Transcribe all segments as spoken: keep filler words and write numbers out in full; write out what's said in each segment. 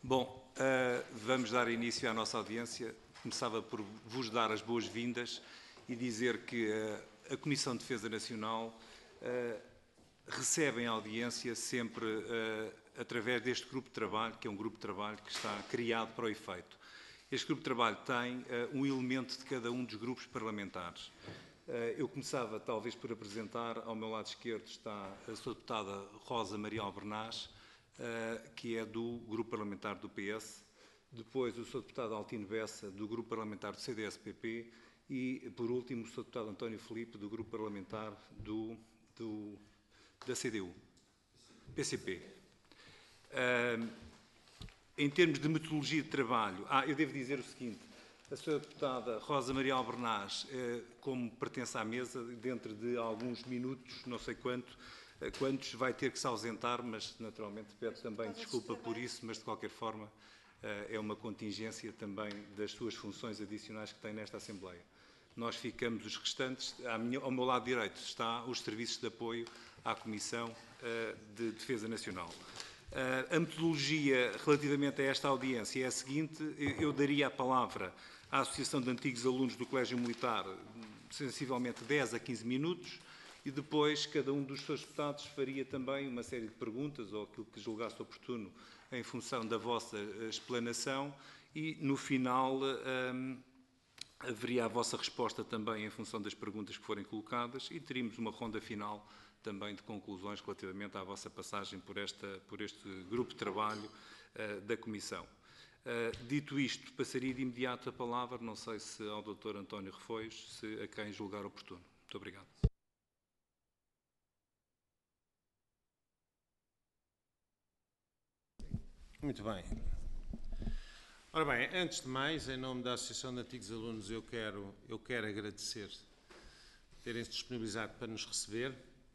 Bom, uh, vamos dar início à nossa audiência. Começava por vos dar as boas-vindas e dizer que uh, a Comissão de Defesa Nacional uh, recebe em audiência sempre uh, através deste grupo de trabalho, que é um grupo de trabalho que está criado para o efeito. Este grupo de trabalho tem uh, um elemento de cada um dos grupos parlamentares. Uh, eu começava, talvez, por apresentar, ao meu lado esquerdo está a sua deputada Rosa Maria Albernaz, uh, que é do grupo parlamentar do P S, depois o seu deputado Altino Bessa, do grupo parlamentar do C D S P P e, por último, o seu deputado António Filipe, do grupo parlamentar do, do, da C D U, P C P. Uh, em termos de metodologia de trabalho, ah, eu devo dizer o seguinte: a sua deputada Rosa Maria Albernaz, eh, como pertence à mesa, dentro de alguns minutos, não sei quanto, eh, quantos, vai ter que se ausentar, mas naturalmente peço também desculpa por isso, mas de qualquer forma eh, é uma contingência também das suas funções adicionais que tem nesta Assembleia. Nós ficamos os restantes, à minha, ao meu lado direito está os serviços de apoio à Comissão eh, de Defesa Nacional. Uh, a metodologia relativamente a esta audiência é a seguinte: eu daria a palavra à Associação de Antigos Alunos do Colégio Militar, sensivelmente dez a quinze minutos, e depois cada um dos seus deputados faria também uma série de perguntas, ou aquilo que julgasse oportuno, em função da vossa explanação, e no final um, haveria a vossa resposta também em função das perguntas que forem colocadas, e teríamos uma ronda final também de conclusões relativamente à vossa passagem por, esta, por este grupo de trabalho uh, da Comissão. Uh, dito isto, passaria de imediato a palavra, não sei se ao doutor António Refoios, se a quem julgar oportuno. Muito obrigado. Muito bem. Ora bem, antes de mais, em nome da Associação de Antigos Alunos, eu quero, eu quero agradecer terem-se disponibilizado para nos receber.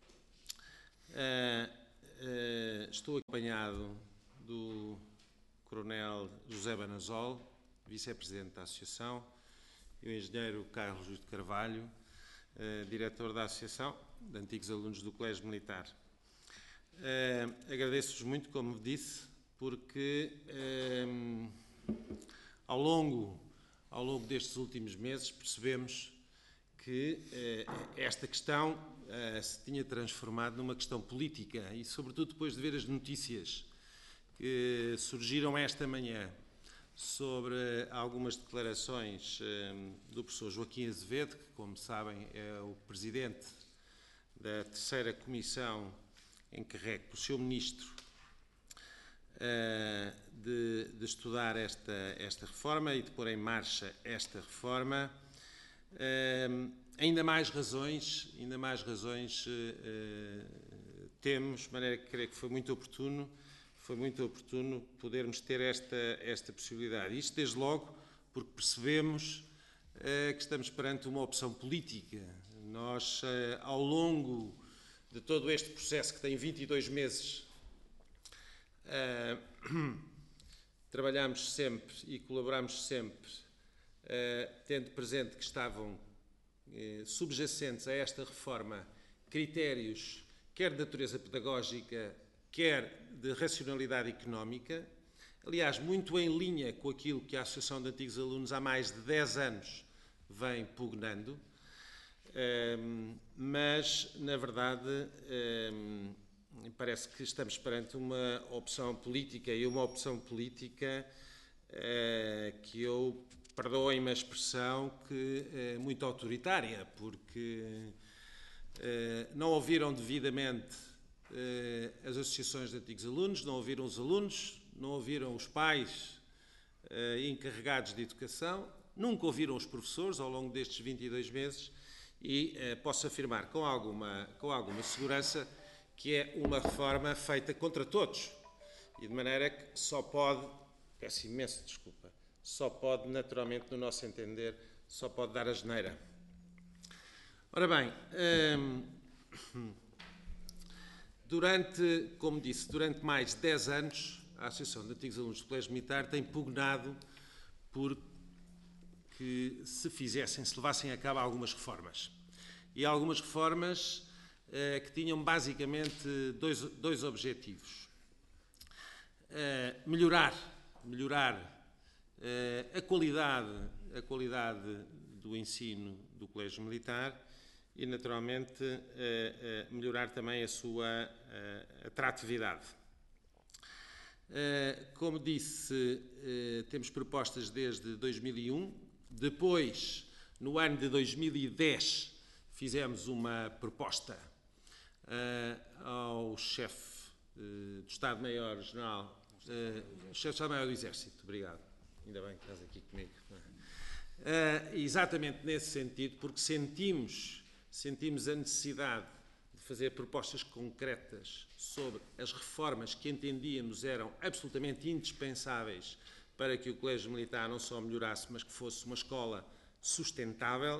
Uh, uh, estou acompanhado do Coronel José Banazol, Vice-Presidente da Associação, e o Engenheiro Carlos Justo Carvalho, uh, Diretor da Associação de Antigos Alunos do Colégio Militar. Uh, agradeço-vos muito, como disse, porque uh, ao, longo, ao longo destes últimos meses percebemos que uh, esta questão uh, se tinha transformado numa questão política e, sobretudo, depois de ver as notícias que surgiram esta manhã sobre algumas declarações uh, do professor Joaquim Azevedo, que, como sabem, é o presidente da terceira comissão encarregue pelo seu ministro uh, de, de estudar esta, esta reforma e de pôr em marcha esta reforma. Uh, ainda mais razões, ainda mais razões uh, temos, de maneira que creio que foi muito oportuno, foi muito oportuno podermos ter esta, esta possibilidade. Isto desde logo porque percebemos uh, que estamos perante uma opção política. Nós, uh, ao longo de todo este processo que tem vinte e dois meses, uh, trabalhamos sempre e colaboramos sempre Uh, tendo presente que estavam uh, subjacentes a esta reforma critérios quer de natureza pedagógica, quer de racionalidade económica, aliás, muito em linha com aquilo que a Associação de Antigos Alunos há mais de dez anos vem pugnando, uh, mas, na verdade, uh, parece que estamos perante uma opção política, e uma opção política uh, que eu... perdoem-me a expressão, que é muito autoritária, porque eh, não ouviram devidamente eh, as associações de antigos alunos, não ouviram os alunos, não ouviram os pais eh, encarregados de educação, nunca ouviram os professores ao longo destes vinte e dois meses e eh, posso afirmar com alguma, com alguma segurança que é uma reforma feita contra todos e de maneira que só pode, peço imenso desculpa, só pode, naturalmente, no nosso entender, só pode dar asneira. Ora bem, hum, durante, como disse, durante mais de dez anos, a Associação de Antigos Alunos do Colégio Militar tem pugnado por que se fizessem, se levassem a cabo algumas reformas. E algumas reformas eh, que tinham basicamente dois, dois objetivos. Eh, melhorar melhorar uh, a qualidade, a qualidade do ensino do Colégio Militar e, naturalmente, uh, uh, melhorar também a sua uh, atratividade. Uh, como disse, uh, temos propostas desde dois mil e um. Depois, no ano de dois mil e dez, fizemos uma proposta uh, ao chefe uh, do Estado-Maior-General, uh, chefe do Estado-Maior do Exército, obrigado, ainda bem que estás aqui comigo. Uh, exatamente nesse sentido, porque sentimos, sentimos a necessidade de fazer propostas concretas sobre as reformas que entendíamos eram absolutamente indispensáveis para que o Colégio Militar não só melhorasse, mas que fosse uma escola sustentável.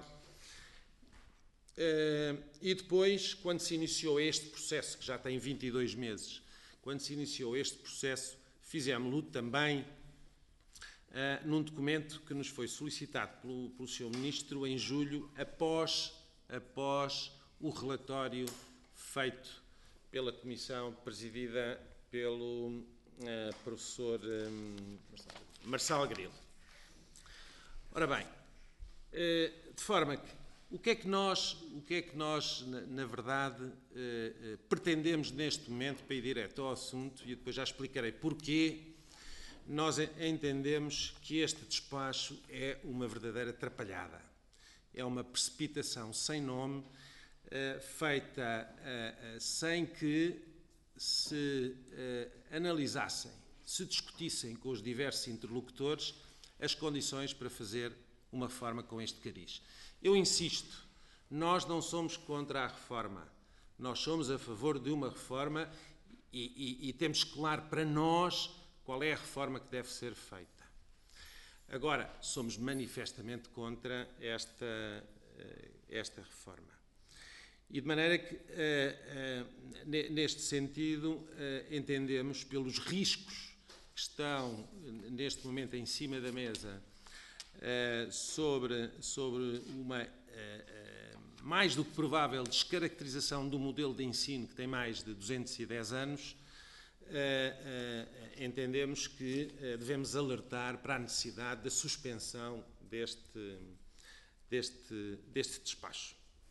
Uh, e depois, quando se iniciou este processo, que já tem vinte e dois meses, quando se iniciou este processo, fizemos-lo também uh, num documento que nos foi solicitado pelo, pelo senhor Ministro em julho, após, após o relatório feito pela Comissão presidida pelo uh, professor um, Marçal Grilo. Ora bem, uh, de forma que o que é que nós, o que é que nós na, na verdade, uh, uh, pretendemos neste momento, para ir direto ao assunto, e depois já explicarei porquê, nós entendemos que este despacho é uma verdadeira atrapalhada. É uma precipitação sem nome, uh, feita uh, uh, sem que se uh, analisassem, se discutissem com os diversos interlocutores as condições para fazer uma reforma com este cariz. Eu insisto, nós não somos contra a reforma, nós somos a favor de uma reforma e, e, e temos claro para nós qual é a reforma que deve ser feita. Agora, somos manifestamente contra esta, esta reforma. E de maneira que, neste sentido, entendemos pelos riscos que estão neste momento em cima da mesa Uh, sobre, sobre uma uh, uh, mais do que provável descaracterização do modelo de ensino que tem mais de duzentos e dez anos, uh, uh, entendemos que uh, devemos alertar para a necessidade da suspensão deste, deste, deste despacho.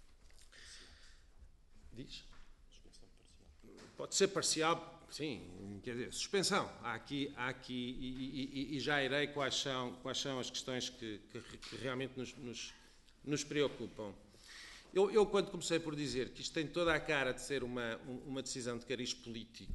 Diz? Pode ser parcial. Sim, quer dizer, suspensão. Há aqui, há aqui e, e, e já irei quais são, quais são as questões que, que, que realmente nos, nos, nos preocupam. Eu, eu, quando comecei por dizer que isto tem toda a cara de ser uma, uma decisão de cariz político,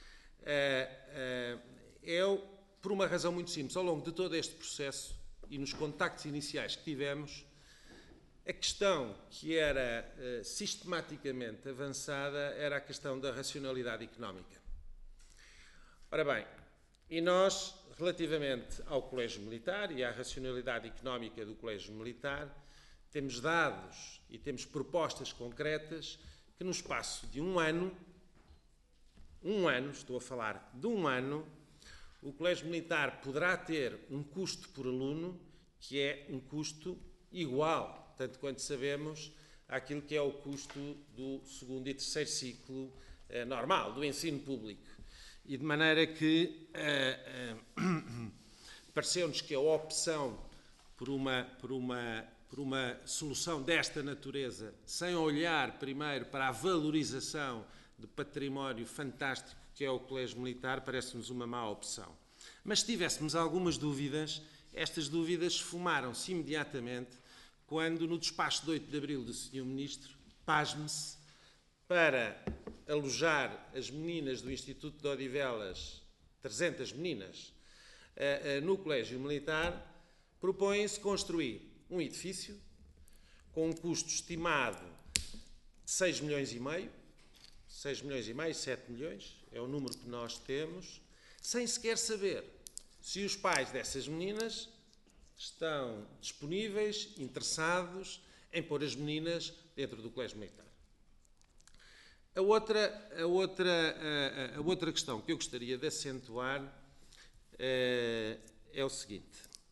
é, é, é por uma razão muito simples. Ao longo de todo este processo e nos contactos iniciais que tivemos, a questão que era uh, sistematicamente avançada era a questão da racionalidade económica. Ora bem, e nós, relativamente ao Colégio Militar e à racionalidade económica do Colégio Militar, temos dados e temos propostas concretas que no espaço de um ano, um ano, estou a falar de um ano, o Colégio Militar poderá ter um custo por aluno que é um custo igual, tanto quanto sabemos, àquilo que é o custo do segundo e terceiro ciclo eh, normal, do ensino público. E de maneira que uh, uh, pareceu-nos que a opção por uma, por, uma, por uma solução desta natureza, sem olhar primeiro para a valorização do património fantástico que é o Colégio Militar, parece-nos uma má opção. Mas se tivéssemos algumas dúvidas, estas dúvidas esfumaram-se imediatamente quando, no despacho de oito de abril do senhor Ministro, pasme-se, para alojar as meninas do Instituto de Odivelas, trezentas meninas, no Colégio Militar, propõe-se construir um edifício com um custo estimado de seis milhões e meio, seis milhões e meio, sete milhões, é o número que nós temos, sem sequer saber se os pais dessas meninas estão disponíveis, interessados em pôr as meninas dentro do Colégio Militar. A outra, a, outra, a, a outra questão que eu gostaria de acentuar é, é o seguinte.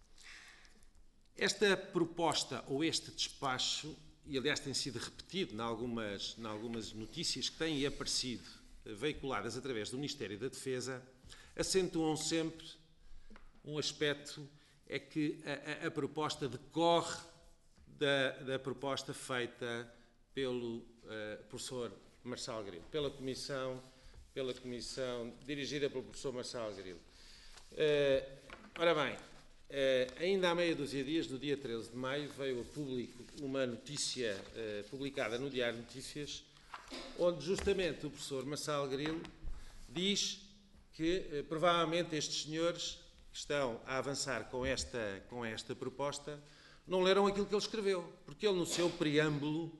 Esta proposta ou este despacho, e aliás tem sido repetido em algumas, em algumas notícias que têm aparecido veiculadas através do Ministério da Defesa, acentuam sempre um aspecto é que a, a, a proposta decorre da, da proposta feita pelo uh, professor Marçal Grilo, pela comissão, pela comissão dirigida pelo professor Marçal Grilo. Uh, ora bem, uh, ainda há meia dúzia de dias, no dia treze de maio, veio a público uma notícia uh, publicada no Diário de Notícias, onde justamente o professor Marçal Grilo diz que uh, provavelmente estes senhores que estão a avançar com esta, com esta proposta não leram aquilo que ele escreveu, porque ele no seu preâmbulo uh,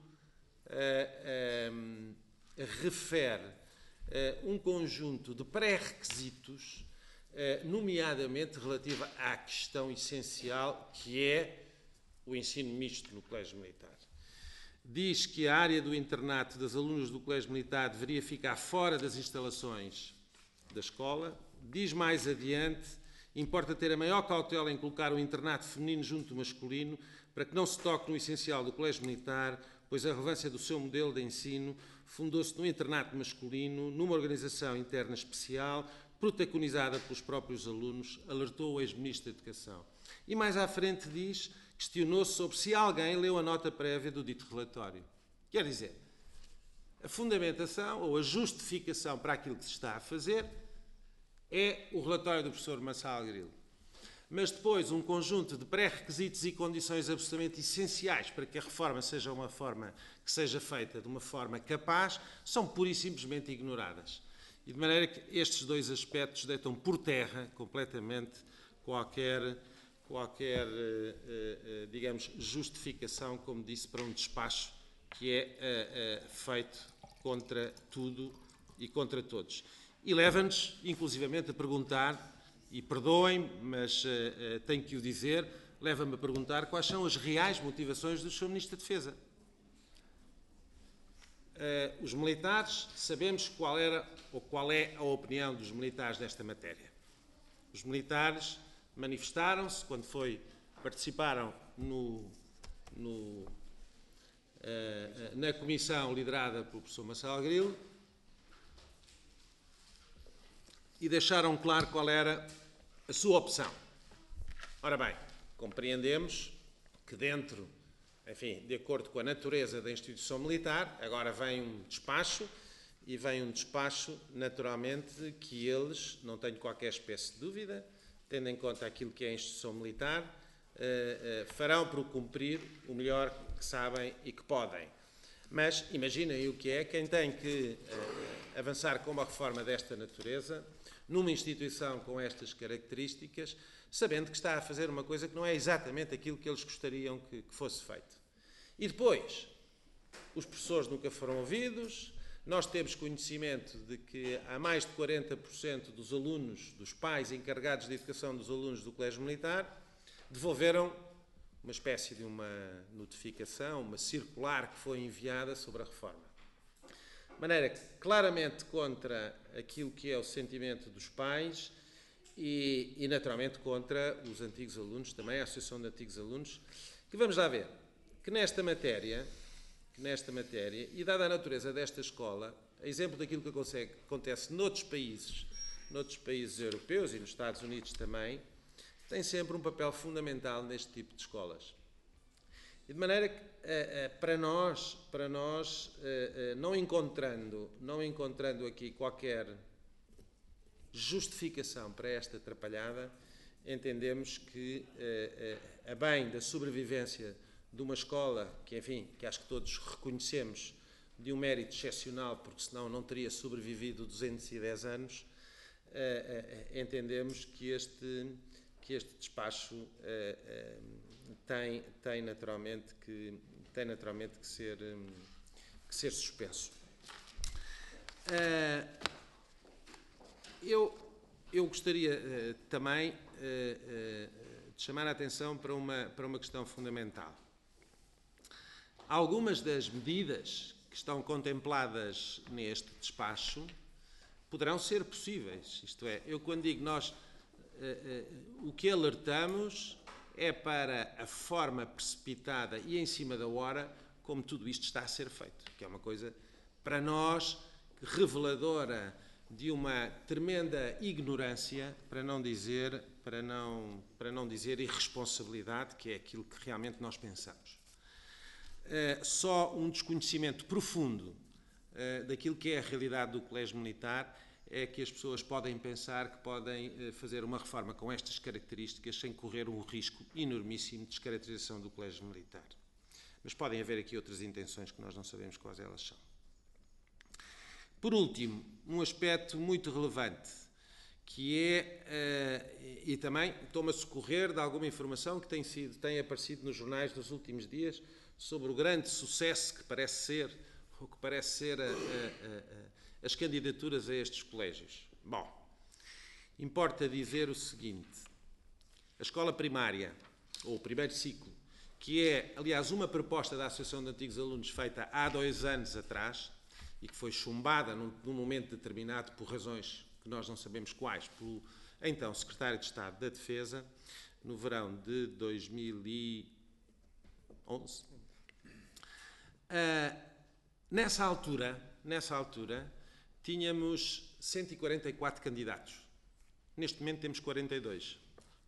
uh, refere uh, um conjunto de pré-requisitos, uh, nomeadamente relativa à questão essencial que é o ensino misto no Colégio Militar. Diz que a área do internato das alunas do Colégio Militar deveria ficar fora das instalações da escola. Diz mais adiante: importa ter a maior cautela em colocar o internato feminino junto do masculino para que não se toque no essencial do Colégio Militar, pois a relevância do seu modelo de ensino fundou-se no internato masculino, numa organização interna especial, protagonizada pelos próprios alunos, alertou o ex-ministro da Educação. E mais à frente diz, questionou-se sobre se alguém leu a nota prévia do dito relatório. Quer dizer, a fundamentação ou a justificação para aquilo que se está a fazer é o relatório do professor Marçal Grilo. Mas depois um conjunto de pré-requisitos e condições absolutamente essenciais para que a reforma seja uma forma que seja feita de uma forma capaz, são pura e simplesmente ignoradas. E de maneira que estes dois aspectos deitam por terra completamente qualquer, qualquer digamos, justificação, como disse, para um despacho que é feito contra tudo e contra todos. E leva-nos, inclusivamente, a perguntar, e perdoem, mas uh, uh, tenho que o dizer, leva-me a perguntar quais são as reais motivações do senhor Ministro da Defesa. Uh, os militares, sabemos qual era ou qual é a opinião dos militares desta matéria. Os militares manifestaram-se quando foi, participaram no, no, uh, na comissão liderada pelo professor Marçal Grilo, e deixaram claro qual era a sua opção. Ora bem, compreendemos que dentro, enfim, de acordo com a natureza da instituição militar, agora vem um despacho, e vem um despacho, naturalmente, que eles, não tenho qualquer espécie de dúvida, tendo em conta aquilo que é a instituição militar, uh, uh, farão por cumprir o melhor que sabem e que podem. Mas imaginem o que é quem tem que uh, avançar com uma reforma desta natureza, numa instituição com estas características, sabendo que está a fazer uma coisa que não é exatamente aquilo que eles gostariam que, que fosse feito. E depois, os professores nunca foram ouvidos, nós temos conhecimento de que há mais de quarenta por cento dos alunos, dos pais encarregados de educação dos alunos do Colégio Militar, devolveram uma espécie de uma notificação, uma circular que foi enviada sobre a reforma. De maneira que, claramente contra aquilo que é o sentimento dos pais e, e, naturalmente, contra os antigos alunos, também a Associação de Antigos Alunos, que vamos lá ver, que nesta matéria, que nesta matéria, e dada a natureza desta escola, a exemplo daquilo que acontece noutros países, noutros países europeus e nos Estados Unidos também, tem sempre um papel fundamental neste tipo de escolas. E de maneira que, para nós, para nós não encontrando, não encontrando aqui qualquer justificação para esta atrapalhada, entendemos que, a bem da sobrevivência de uma escola, que enfim, que acho que todos reconhecemos de um mérito excepcional, porque senão não teria sobrevivido duzentos e dez anos, entendemos que este, que este despacho tem, tem, naturalmente que, tem naturalmente que ser, que ser suspenso. Uh, eu, eu gostaria uh, também uh, uh, de chamar a atenção para uma, para uma questão fundamental. Algumas das medidas que estão contempladas neste despacho poderão ser possíveis. Isto é, eu quando digo nós, uh, uh, o que alertamos é para a forma precipitada e em cima da hora como tudo isto está a ser feito, que é uma coisa, para nós, reveladora de uma tremenda ignorância, para não dizer, para não, para não dizer irresponsabilidade, que é aquilo que realmente nós pensamos. Uh, só um desconhecimento profundo uh, daquilo que é a realidade do Colégio Militar é que as pessoas podem pensar que podem uh, fazer uma reforma com estas características sem correr um risco enormíssimo de descaracterização do Colégio Militar. Mas podem haver aqui outras intenções que nós não sabemos quais elas são. Por último, um aspecto muito relevante, que é, uh, e também estou-me a socorrer de alguma informação que tem, sido, tem aparecido nos jornais nos últimos dias, sobre o grande sucesso que parece ser, ou que parece ser a, a, a, as candidaturas a estes colégios. Bom, importa dizer o seguinte: a escola primária, ou o primeiro ciclo, que é, aliás, uma proposta da Associação de Antigos Alunos feita há dois anos atrás e que foi chumbada num, num momento determinado por razões que nós não sabemos quais, pelo então Secretário de Estado da Defesa, no verão de dois mil e onze. Uh, nessa altura, nessa altura, tínhamos cento e quarenta e quatro candidatos. Neste momento temos quarenta e dois.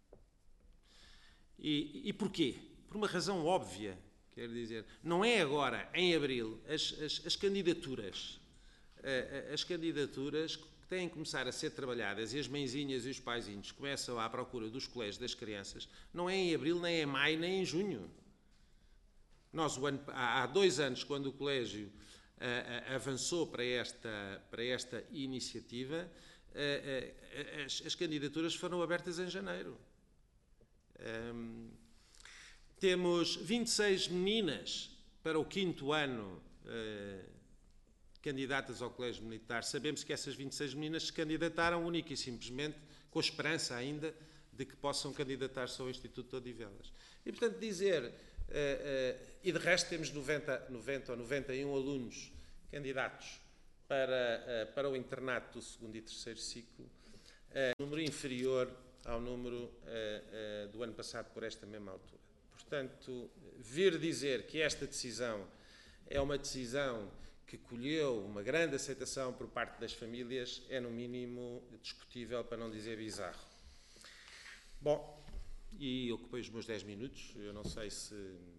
E, e porquê? Por uma razão óbvia, quero dizer, não é agora, em abril, as, as, as candidaturas, uh, as candidaturas que têm que começar a ser trabalhadas e as mãezinhas e os paizinhos começam à procura dos colégios das crianças, não é em abril, nem em maio, nem em junho. Nós, o ano, há dois anos, quando o Colégio uh, uh, avançou para esta, para esta iniciativa, uh, uh, as, as candidaturas foram abertas em janeiro. Um, temos vinte e seis meninas para o quinto ano uh, candidatas ao Colégio Militar. Sabemos que essas vinte e seis meninas se candidataram única e simplesmente com a esperança ainda de que possam candidatar-se ao Instituto de Odivelas. E, portanto, dizer... Uh, uh, e de resto temos noventa, noventa ou noventa e um alunos candidatos para, uh, para o internato do segundo e terceiro ciclo, uh, número inferior ao número uh, uh, do ano passado por esta mesma altura. Portanto, vir dizer que esta decisão é uma decisão que colheu uma grande aceitação por parte das famílias é no mínimo discutível, para não dizer bizarro. Bom, e ocupei os meus dez minutos. Eu não sei se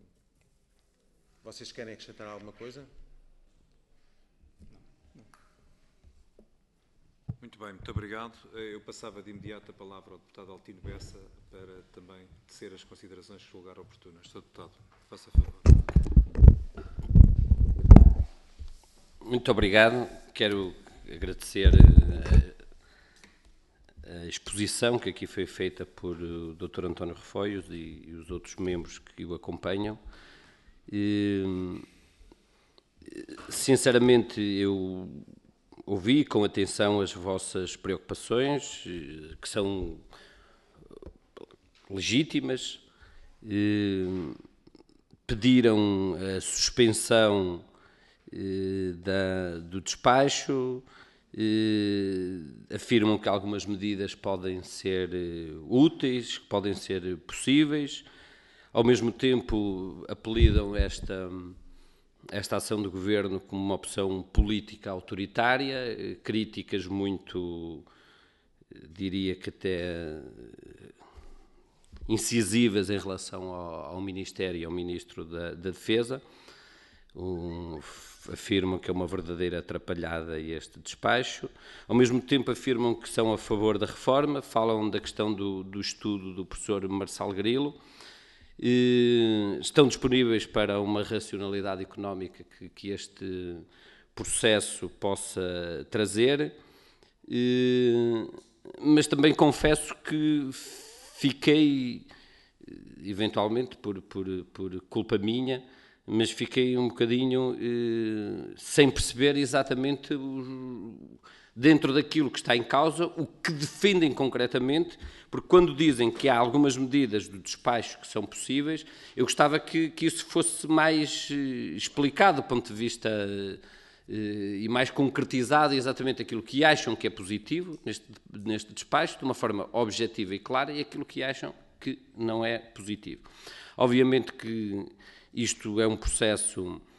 vocês querem acrescentar alguma coisa. Muito bem, muito obrigado. Eu passava de imediato a palavra ao deputado Altino Bessa para também tecer as considerações que julgar oportunas. Senhor Deputado, faça favor. Muito obrigado. Quero agradecer a exposição que aqui foi feita por o doutor António Refoios e, e os outros membros que o acompanham. E, sinceramente, eu ouvi com atenção as vossas preocupações, que são legítimas. E, pediram a suspensão e, da, do despacho. Uh, afirmam que algumas medidas podem ser uh, úteis, que podem ser possíveis. Ao mesmo tempo, apelidam esta, esta ação do Governo como uma opção política autoritária, uh, críticas muito, uh, diria que até uh, incisivas em relação ao, ao Ministério e ao Ministro da, da Defesa. Um, afirmam que é uma verdadeira atrapalhada este despacho. Ao mesmo tempo afirmam que são a favor da reforma, falam da questão do, do estudo do professor Marçal Grilo, e estão disponíveis para uma racionalidade económica que, que este processo possa trazer, e, mas também confesso que fiquei, eventualmente por, por, por culpa minha, mas fiquei um bocadinho eh, sem perceber exatamente o, dentro daquilo que está em causa, o que defendem concretamente, porque quando dizem que há algumas medidas do despacho que são possíveis, eu gostava que, que isso fosse mais eh, explicado do ponto de vista eh, e mais concretizado exatamente aquilo que acham que é positivo neste, neste despacho, de uma forma objetiva e clara, e aquilo que acham que não é positivo. Obviamente que isto é um processo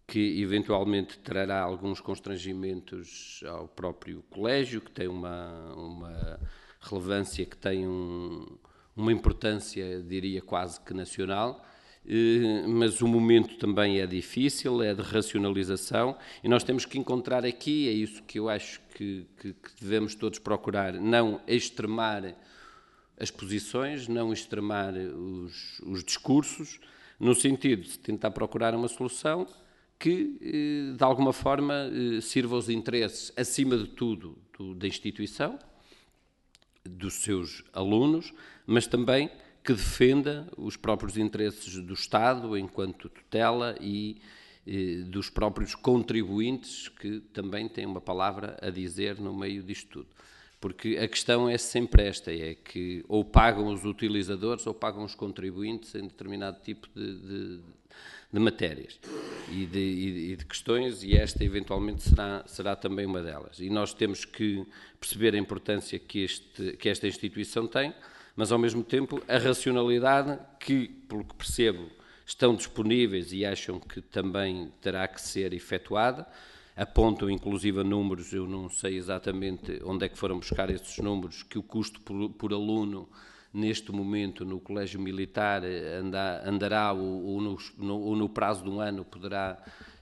que eventualmente trará alguns constrangimentos ao próprio colégio, que tem uma, uma relevância, que tem um, uma importância, diria, quase que nacional, mas o momento também é difícil, é de racionalização, e nós temos que encontrar aqui, é isso que eu acho que, que, que devemos todos procurar, não extremar as posições, não extremar os, os discursos, no sentido de tentar procurar uma solução que, de alguma forma, sirva aos interesses, acima de tudo, do, da instituição, dos seus alunos, mas também que defenda os próprios interesses do Estado enquanto tutela e eh, dos próprios contribuintes, que também têm uma palavra a dizer no meio disto tudo. Porque a questão é sempre esta, é que ou pagam os utilizadores ou pagam os contribuintes em determinado tipo de, de, de matérias e de, e de questões, e esta eventualmente será, será também uma delas. E nós temos que perceber a importância que, este, que esta instituição tem, mas ao mesmo tempo a racionalidade que, pelo que percebo, estão disponíveis e acham que também terá que ser efetuada. Apontam inclusive a números, eu não sei exatamente onde é que foram buscar esses números, que o custo por, por aluno neste momento no Colégio Militar anda, andará ou, ou, no, no, ou no prazo de um ano poderá...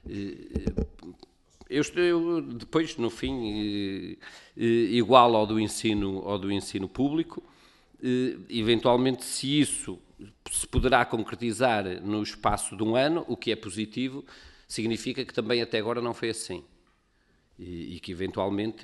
Eu, eu depois, no fim, igual ao do ensino, ao do ensino público, eventualmente se isso se poderá concretizar no espaço de um ano, o que é positivo, significa que também até agora não foi assim. E, e que eventualmente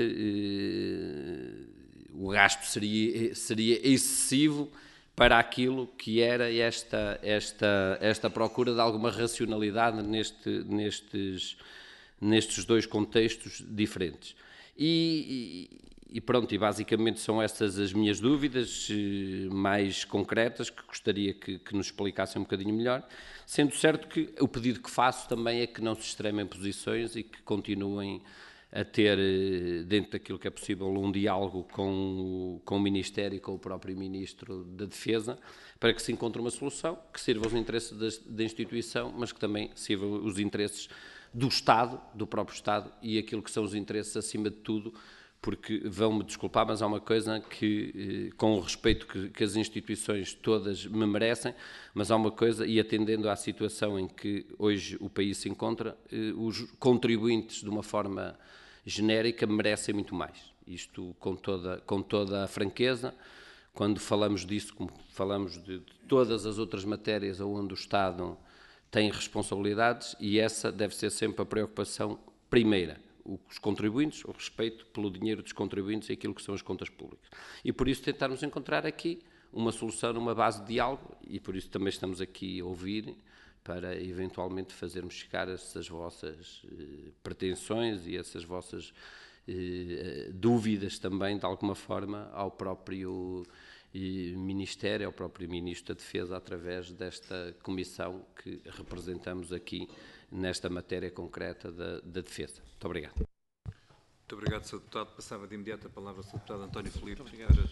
eh, o gasto seria, seria excessivo para aquilo que era esta, esta, esta procura de alguma racionalidade neste, nestes, nestes dois contextos diferentes. E, e, e pronto, e basicamente são estas as minhas dúvidas eh, mais concretas, que gostaria que, que nos explicassem um bocadinho melhor, sendo certo que o pedido que faço também é que não se extremem posições e que continuem a ter, dentro daquilo que é possível, um diálogo com o, com o Ministério e com o próprio Ministro da Defesa, para que se encontre uma solução que sirva aos interesses da, da instituição, mas que também sirva os interesses do Estado, do próprio Estado, e aquilo que são os interesses acima de tudo, porque vão-me desculpar, mas há uma coisa que, com o respeito que, que as instituições todas me merecem, mas há uma coisa, e atendendo à situação em que hoje o país se encontra, os contribuintes, de uma forma genérica, merecem muito mais. Isto com toda, com toda a franqueza. Quando falamos disso, como falamos de, de todas as outras matérias onde o Estado tem responsabilidades, e essa deve ser sempre a preocupação primeira. Os contribuintes, o respeito pelo dinheiro dos contribuintes e aquilo que são as contas públicas. E por isso tentarmos encontrar aqui uma solução numa base de diálogo, e por isso também estamos aqui a ouvir, para eventualmente fazermos chegar essas vossas eh, pretensões e essas vossas eh, dúvidas também, de alguma forma, ao próprio eh, Ministério, ao próprio Ministro da Defesa, através desta comissão que representamos aqui nesta matéria concreta da, da defesa. Muito obrigado. Muito obrigado, senhor Deputado. Passava de imediato a palavra ao senhor Deputado António Filipe. Muito obrigado.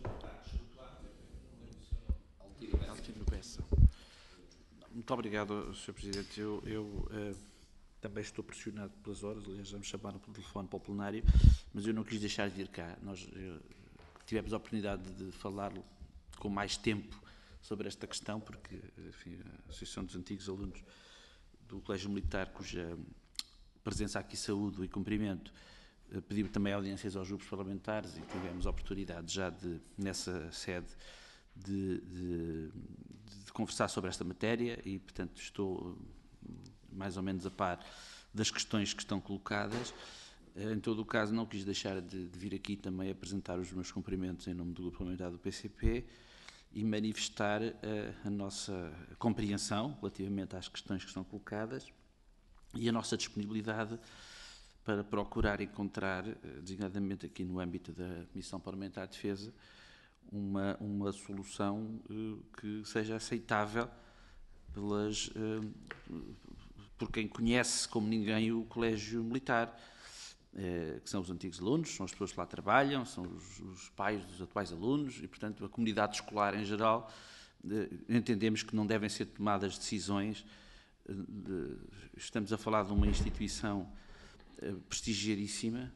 Muito obrigado, senhor Presidente. Eu, eu uh, também estou pressionado pelas horas, aliás, já me chamaram pelo telefone para o plenário, mas eu não quis deixar de vir cá. Nós uh, tivemos a oportunidade de falar com mais tempo sobre esta questão, porque enfim, a Associação dos Antigos Alunos do Colégio Militar, cuja presença aqui saúde e cumprimento, uh, pediu também audiências aos grupos parlamentares, e tivemos a oportunidade já de, nessa sede, de, de, de conversar sobre esta matéria, e, portanto, estou mais ou menos a par das questões que estão colocadas. Em todo o caso, não quis deixar de, de vir aqui também apresentar os meus cumprimentos em nome do Grupo Parlamentar do P C P e manifestar uh, a nossa compreensão relativamente às questões que estão colocadas e a nossa disponibilidade para procurar encontrar, uh, designadamente aqui no âmbito da Missão Parlamentar de Defesa, uma, uma solução uh, que seja aceitável pelas, uh, por quem conhece como ninguém o Colégio Militar, uh, que são os antigos alunos, são as pessoas que lá trabalham, são os, os pais dos atuais alunos e, portanto, a comunidade escolar em geral. Uh, entendemos que não devem ser tomadas decisões estamos a falar de uma instituição prestigiadíssima,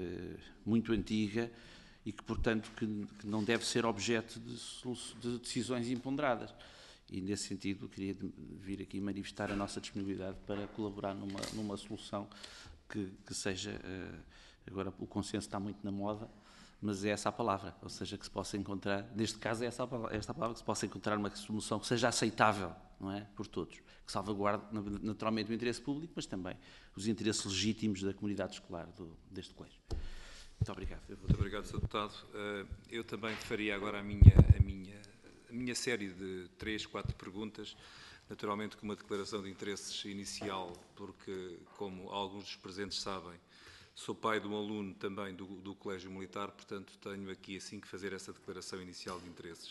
muito antiga, e que, portanto, que, que não deve ser objeto de, de decisões imponderadas. E, nesse sentido, queria vir aqui manifestar a nossa disponibilidade para colaborar numa, numa solução que, que seja, uh, agora o consenso está muito na moda, mas é essa a palavra, ou seja, que se possa encontrar, neste caso é essa a palavra, esta a palavra, que se possa encontrar uma solução que seja aceitável, não é, por todos, que salvaguarde naturalmente o interesse público, mas também os interesses legítimos da comunidade escolar do, deste colégio. Muito obrigado. Eu vou... Muito obrigado, senhor Deputado. Uh, eu também faria agora a minha, a minha, a minha série de três, quatro perguntas, naturalmente com uma declaração de interesses inicial, porque, como alguns dos presentes sabem, sou pai de um aluno também do, do Colégio Militar, portanto tenho aqui assim que fazer essa declaração inicial de interesses.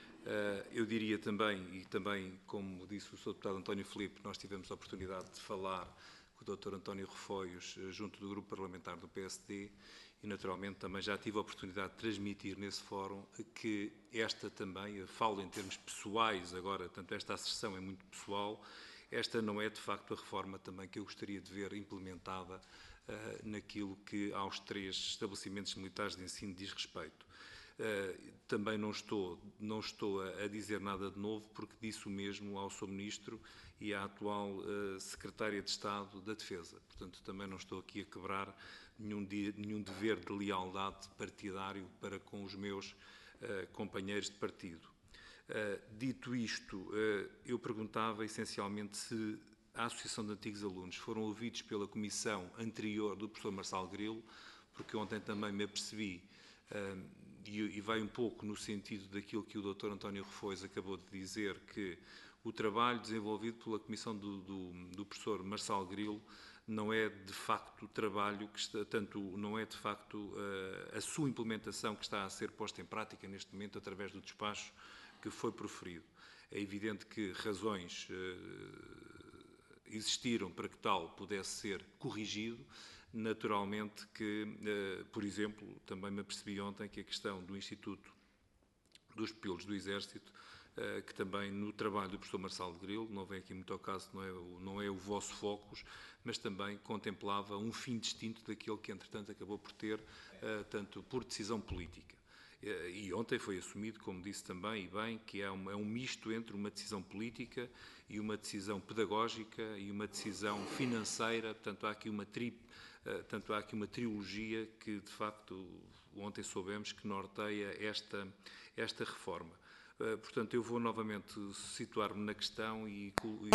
Uh, eu diria também, e também, como disse o senhor Deputado António Filipe, nós tivemos a oportunidade de falar com o doutor António Refoios, junto do Grupo Parlamentar do P S D, e naturalmente também já tive a oportunidade de transmitir nesse fórum que esta também, eu falo em termos pessoais agora, tanto esta asserção é muito pessoal, esta não é de facto a reforma também que eu gostaria de ver implementada uh, naquilo que aos três estabelecimentos militares de ensino diz respeito. Uh, também não estou, não estou a, a dizer nada de novo, porque disse o mesmo ao senhor Ministro e à atual uh, Secretária de Estado da Defesa. Portanto, também não estou aqui a quebrar nenhum, dia, nenhum dever de lealdade partidário para com os meus uh, companheiros de partido. Uh, dito isto, uh, eu perguntava essencialmente se a Associação de Antigos Alunos foram ouvidos pela comissão anterior do professor Marçal Grilo, porque ontem também me apercebi, uh, e, e vai um pouco no sentido daquilo que o doutor António Refoios acabou de dizer, que o trabalho desenvolvido pela comissão do, do, do professor Marçal Grilo não é de facto o trabalho que está, tanto não é de facto uh, a sua implementação que está a ser posta em prática neste momento através do despacho que foi proferido. É evidente que razões uh, existiram para que tal pudesse ser corrigido. Naturalmente que, uh, por exemplo, também me apercebi ontem que a questão do Instituto dos Pupilos do Exército, uh, que também no trabalho do professor Marçal Grilo, não vem aqui muito ao caso, não é, o, não é o vosso focus, mas também contemplava um fim distinto daquele que, entretanto, acabou por ter, uh, tanto por decisão política. Uh, e ontem foi assumido, como disse também, e bem, que é um, é um misto entre uma decisão política e uma decisão pedagógica e uma decisão financeira, portanto, há aqui uma tri, uh, tanto há aqui uma trilogia que, de facto, ontem soubemos que norteia esta, esta reforma. Uh, portanto, eu vou novamente situar-me na questão e...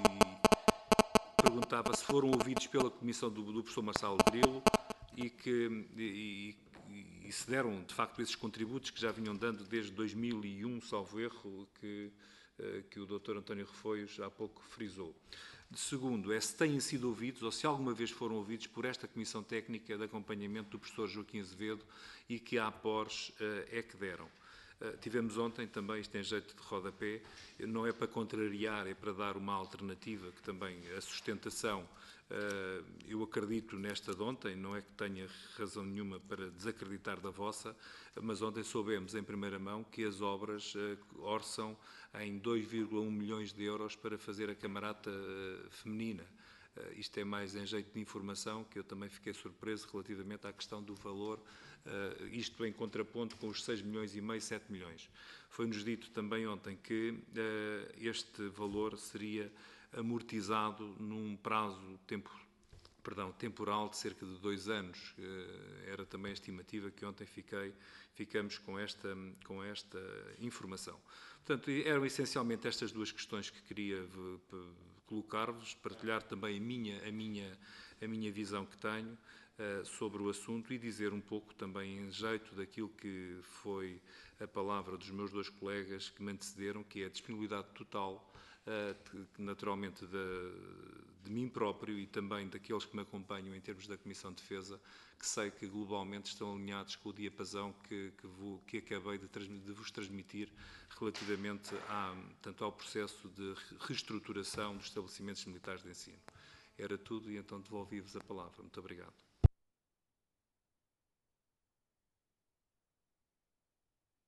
e perguntava se foram ouvidos pela comissão do, do professor Marçal Grilo e, que, e, e, e se deram, de facto, esses contributos que já vinham dando desde dois mil e um, salvo erro, que, que o doutor António Refoios há pouco frisou. De segundo, é se têm sido ouvidos ou se alguma vez foram ouvidos por esta Comissão Técnica de Acompanhamento do professor Joaquim Azevedo e que a APORS é que deram. Uh, tivemos ontem também, isto em jeito de rodapé, não é para contrariar, é para dar uma alternativa, que também a sustentação, uh, eu acredito nesta de ontem, não é que tenha razão nenhuma para desacreditar da vossa, mas ontem soubemos em primeira mão que as obras uh, orçam em dois vírgula um milhões de euros para fazer a camarata uh, feminina. Uh, isto é mais em jeito de informação, que eu também fiquei surpreso relativamente à questão do valor, uh, isto em contraponto com os seis milhões e meio, sete milhões. Foi-nos dito também ontem que uh, este valor seria amortizado num prazo tempo, perdão, temporal de cerca de dois anos. Uh, era também a estimativa que ontem fiquei, ficamos com esta, com esta informação. Portanto, eram essencialmente estas duas questões que queria colocar-vos, partilhar também a minha, a minha, a minha visão que tenho uh, sobre o assunto e dizer um pouco também em jeito daquilo que foi a palavra dos meus dois colegas que me antecederam, que é a disponibilidade total, uh, naturalmente de, de mim próprio e também daqueles que me acompanham em termos da Comissão de Defesa, que sei que globalmente estão alinhados com o diapasão que, que, vou, que acabei de, de vos transmitir relativamente à, tanto ao processo de reestruturação dos estabelecimentos militares de ensino. Era tudo e então devolvi-vos a palavra. Muito obrigado.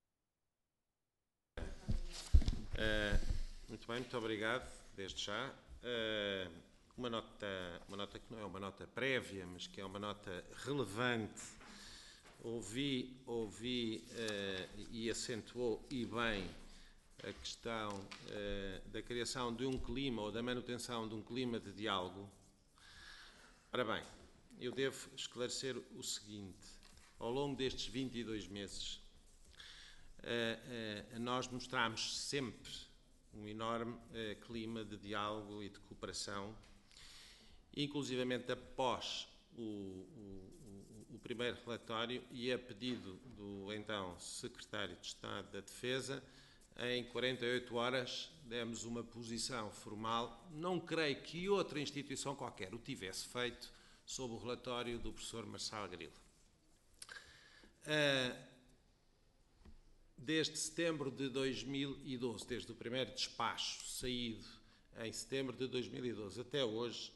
Uh, muito bem, muito obrigado, desde já. uh, uma nota, uma nota que não é uma nota prévia, mas que é uma nota relevante. Ouvi, ouvi uh, e acentuou, e bem, a questão uh, da criação de um clima ou da manutenção de um clima de diálogo. Ora bem, eu devo esclarecer o seguinte: ao longo destes vinte e dois meses, uh, uh, nós mostramos sempre um enorme uh, clima de diálogo e de cooperação, inclusivamente após o, o, o primeiro relatório e a pedido do então Secretário de Estado da Defesa, em quarenta e oito horas demos uma posição formal. Não creio que outra instituição qualquer o tivesse feito sob o relatório do professor Marçal Grilo. Uh, desde setembro de dois mil e doze, desde o primeiro despacho saído em setembro de dois mil e doze até hoje,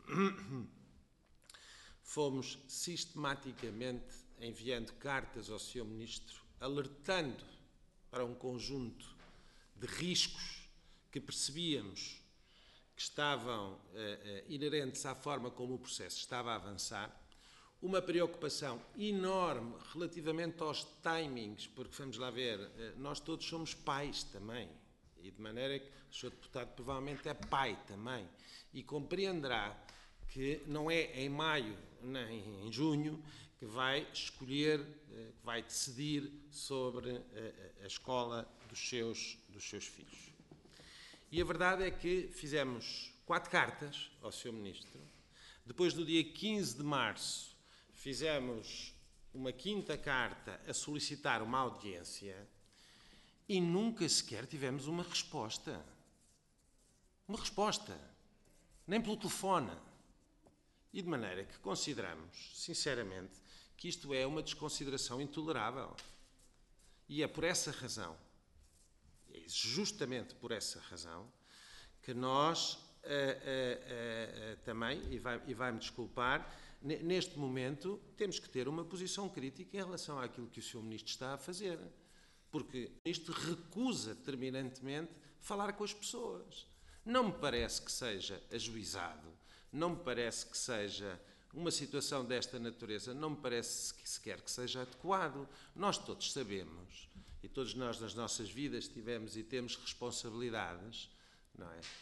fomos sistematicamente enviando cartas ao senhor Ministro, alertando para um conjunto de riscos que percebíamos que estavam uh, uh, inerentes à forma como o processo estava a avançar, uma preocupação enorme relativamente aos timings, porque vamos lá ver, uh, nós todos somos pais também, e de maneira que o senhor Deputado provavelmente é pai também, e compreenderá que não é em maio nem em junho que vai escolher, que vai decidir sobre a escola dos seus, dos seus filhos. E a verdade é que fizemos quatro cartas ao senhor Ministro. Depois do dia quinze de março, fizemos uma quinta carta a solicitar uma audiência e nunca sequer tivemos uma resposta. Uma resposta. Nem pelo telefone. E de maneira que consideramos, sinceramente, que isto é uma desconsideração intolerável. E é por essa razão, é justamente por essa razão, que nós uh, uh, uh, uh, também, e vai, e vai-me desculpar, neste momento temos que ter uma posição crítica em relação àquilo que o senhor Ministro está a fazer. Porque isto recusa terminantemente falar com as pessoas. Não me parece que seja ajuizado. Não me parece que seja uma situação desta natureza, não me parece sequer que seja adequado. Nós todos sabemos, e todos nós nas nossas vidas tivemos e temos responsabilidades, não é?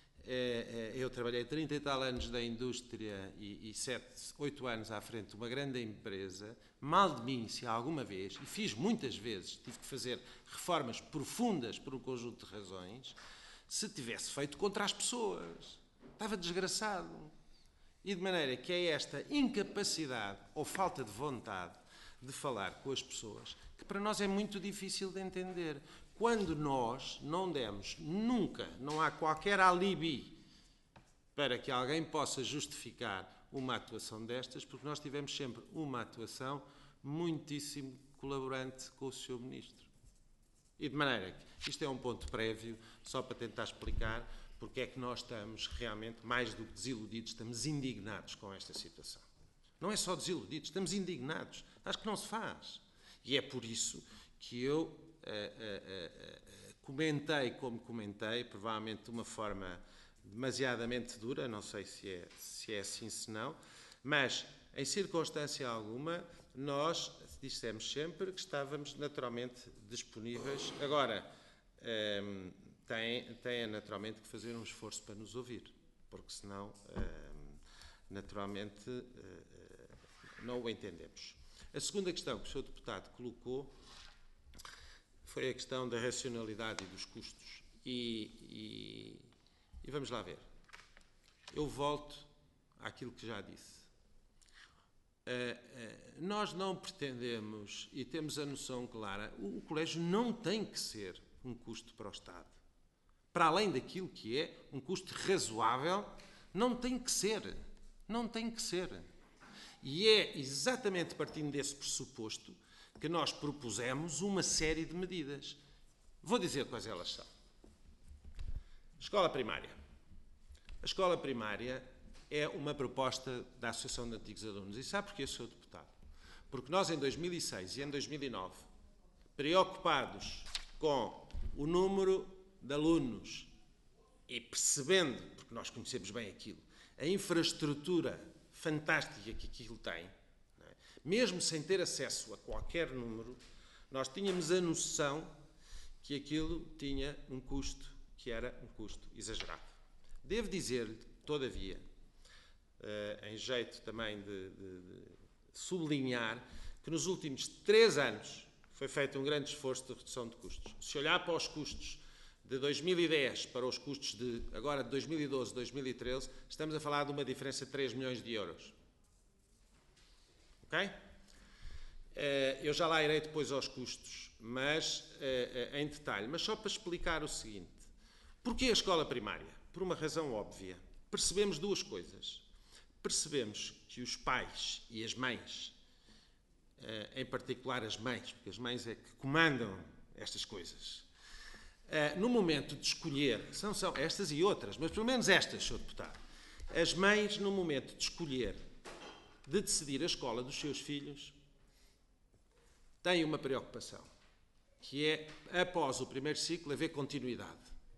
Eu trabalhei trinta e tal anos da indústria e sete, oito anos à frente de uma grande empresa. Mal de mim, se alguma vez, e fiz muitas vezes, tive que fazer reformas profundas por um conjunto de razões, se tivesse feito contra as pessoas. Estava desgraçado. E de maneira que é esta incapacidade ou falta de vontade de falar com as pessoas que para nós é muito difícil de entender. Quando nós não demos nunca, não há qualquer alibi para que alguém possa justificar uma atuação destas, porque nós tivemos sempre uma atuação muitíssimo colaborante com o senhor Ministro. E de maneira que isto é um ponto prévio, só para tentar explicar porque é que nós estamos realmente, mais do que desiludidos, estamos indignados com esta situação. Não é só desiludidos, estamos indignados. Acho que não se faz. E é por isso que eu uh, uh, uh, comentei como comentei, provavelmente de uma forma demasiadamente dura, não sei se é, se é assim, se não, mas, em circunstância alguma, nós dissemos sempre que estávamos naturalmente disponíveis. Agora, um, Tem, tem naturalmente que fazer um esforço para nos ouvir, porque senão, naturalmente, não o entendemos. A segunda questão que o senhor Deputado colocou foi a questão da racionalidade e dos custos. E, e, e vamos lá ver. Eu volto àquilo que já disse. Nós não pretendemos, e temos a noção clara, o, o colégio não tem que ser um custo para o Estado. Para além daquilo que é um custo razoável, não tem que ser. Não tem que ser. E é exatamente partindo desse pressuposto que nós propusemos uma série de medidas. Vou dizer quais elas são. Escola primária. A escola primária é uma proposta da Associação de Antigos Alunos. E sabe porquê, senhor Deputado? Porque nós, em dois mil e seis e em dois mil e nove, preocupados com o número de alunos e percebendo, porque nós conhecemos bem aquilo, a infraestrutura fantástica que aquilo tem, não é? Mesmo sem ter acesso a qualquer número, nós tínhamos a noção que aquilo tinha um custo que era um custo exagerado. Devo dizer-lhe, todavia, uh, em jeito também de, de, de sublinhar, que nos últimos três anos foi feito um grande esforço de redução de custos. Se olhar para os custos de dois mil e dez para os custos de agora de dois mil e doze, dois mil e treze, estamos a falar de uma diferença de três milhões de euros. Ok? Eu já lá irei depois aos custos, mas em detalhe. Mas só para explicar o seguinte. Porquê a escola primária? Por uma razão óbvia. Percebemos duas coisas. Percebemos que os pais e as mães, em particular as mães, porque as mães é que comandam estas coisas, no momento de escolher, são, são estas e outras, mas pelo menos estas, senhor Deputado, as mães, no momento de escolher, de decidir a escola dos seus filhos, têm uma preocupação, que é, após o primeiro ciclo, haver continuidade.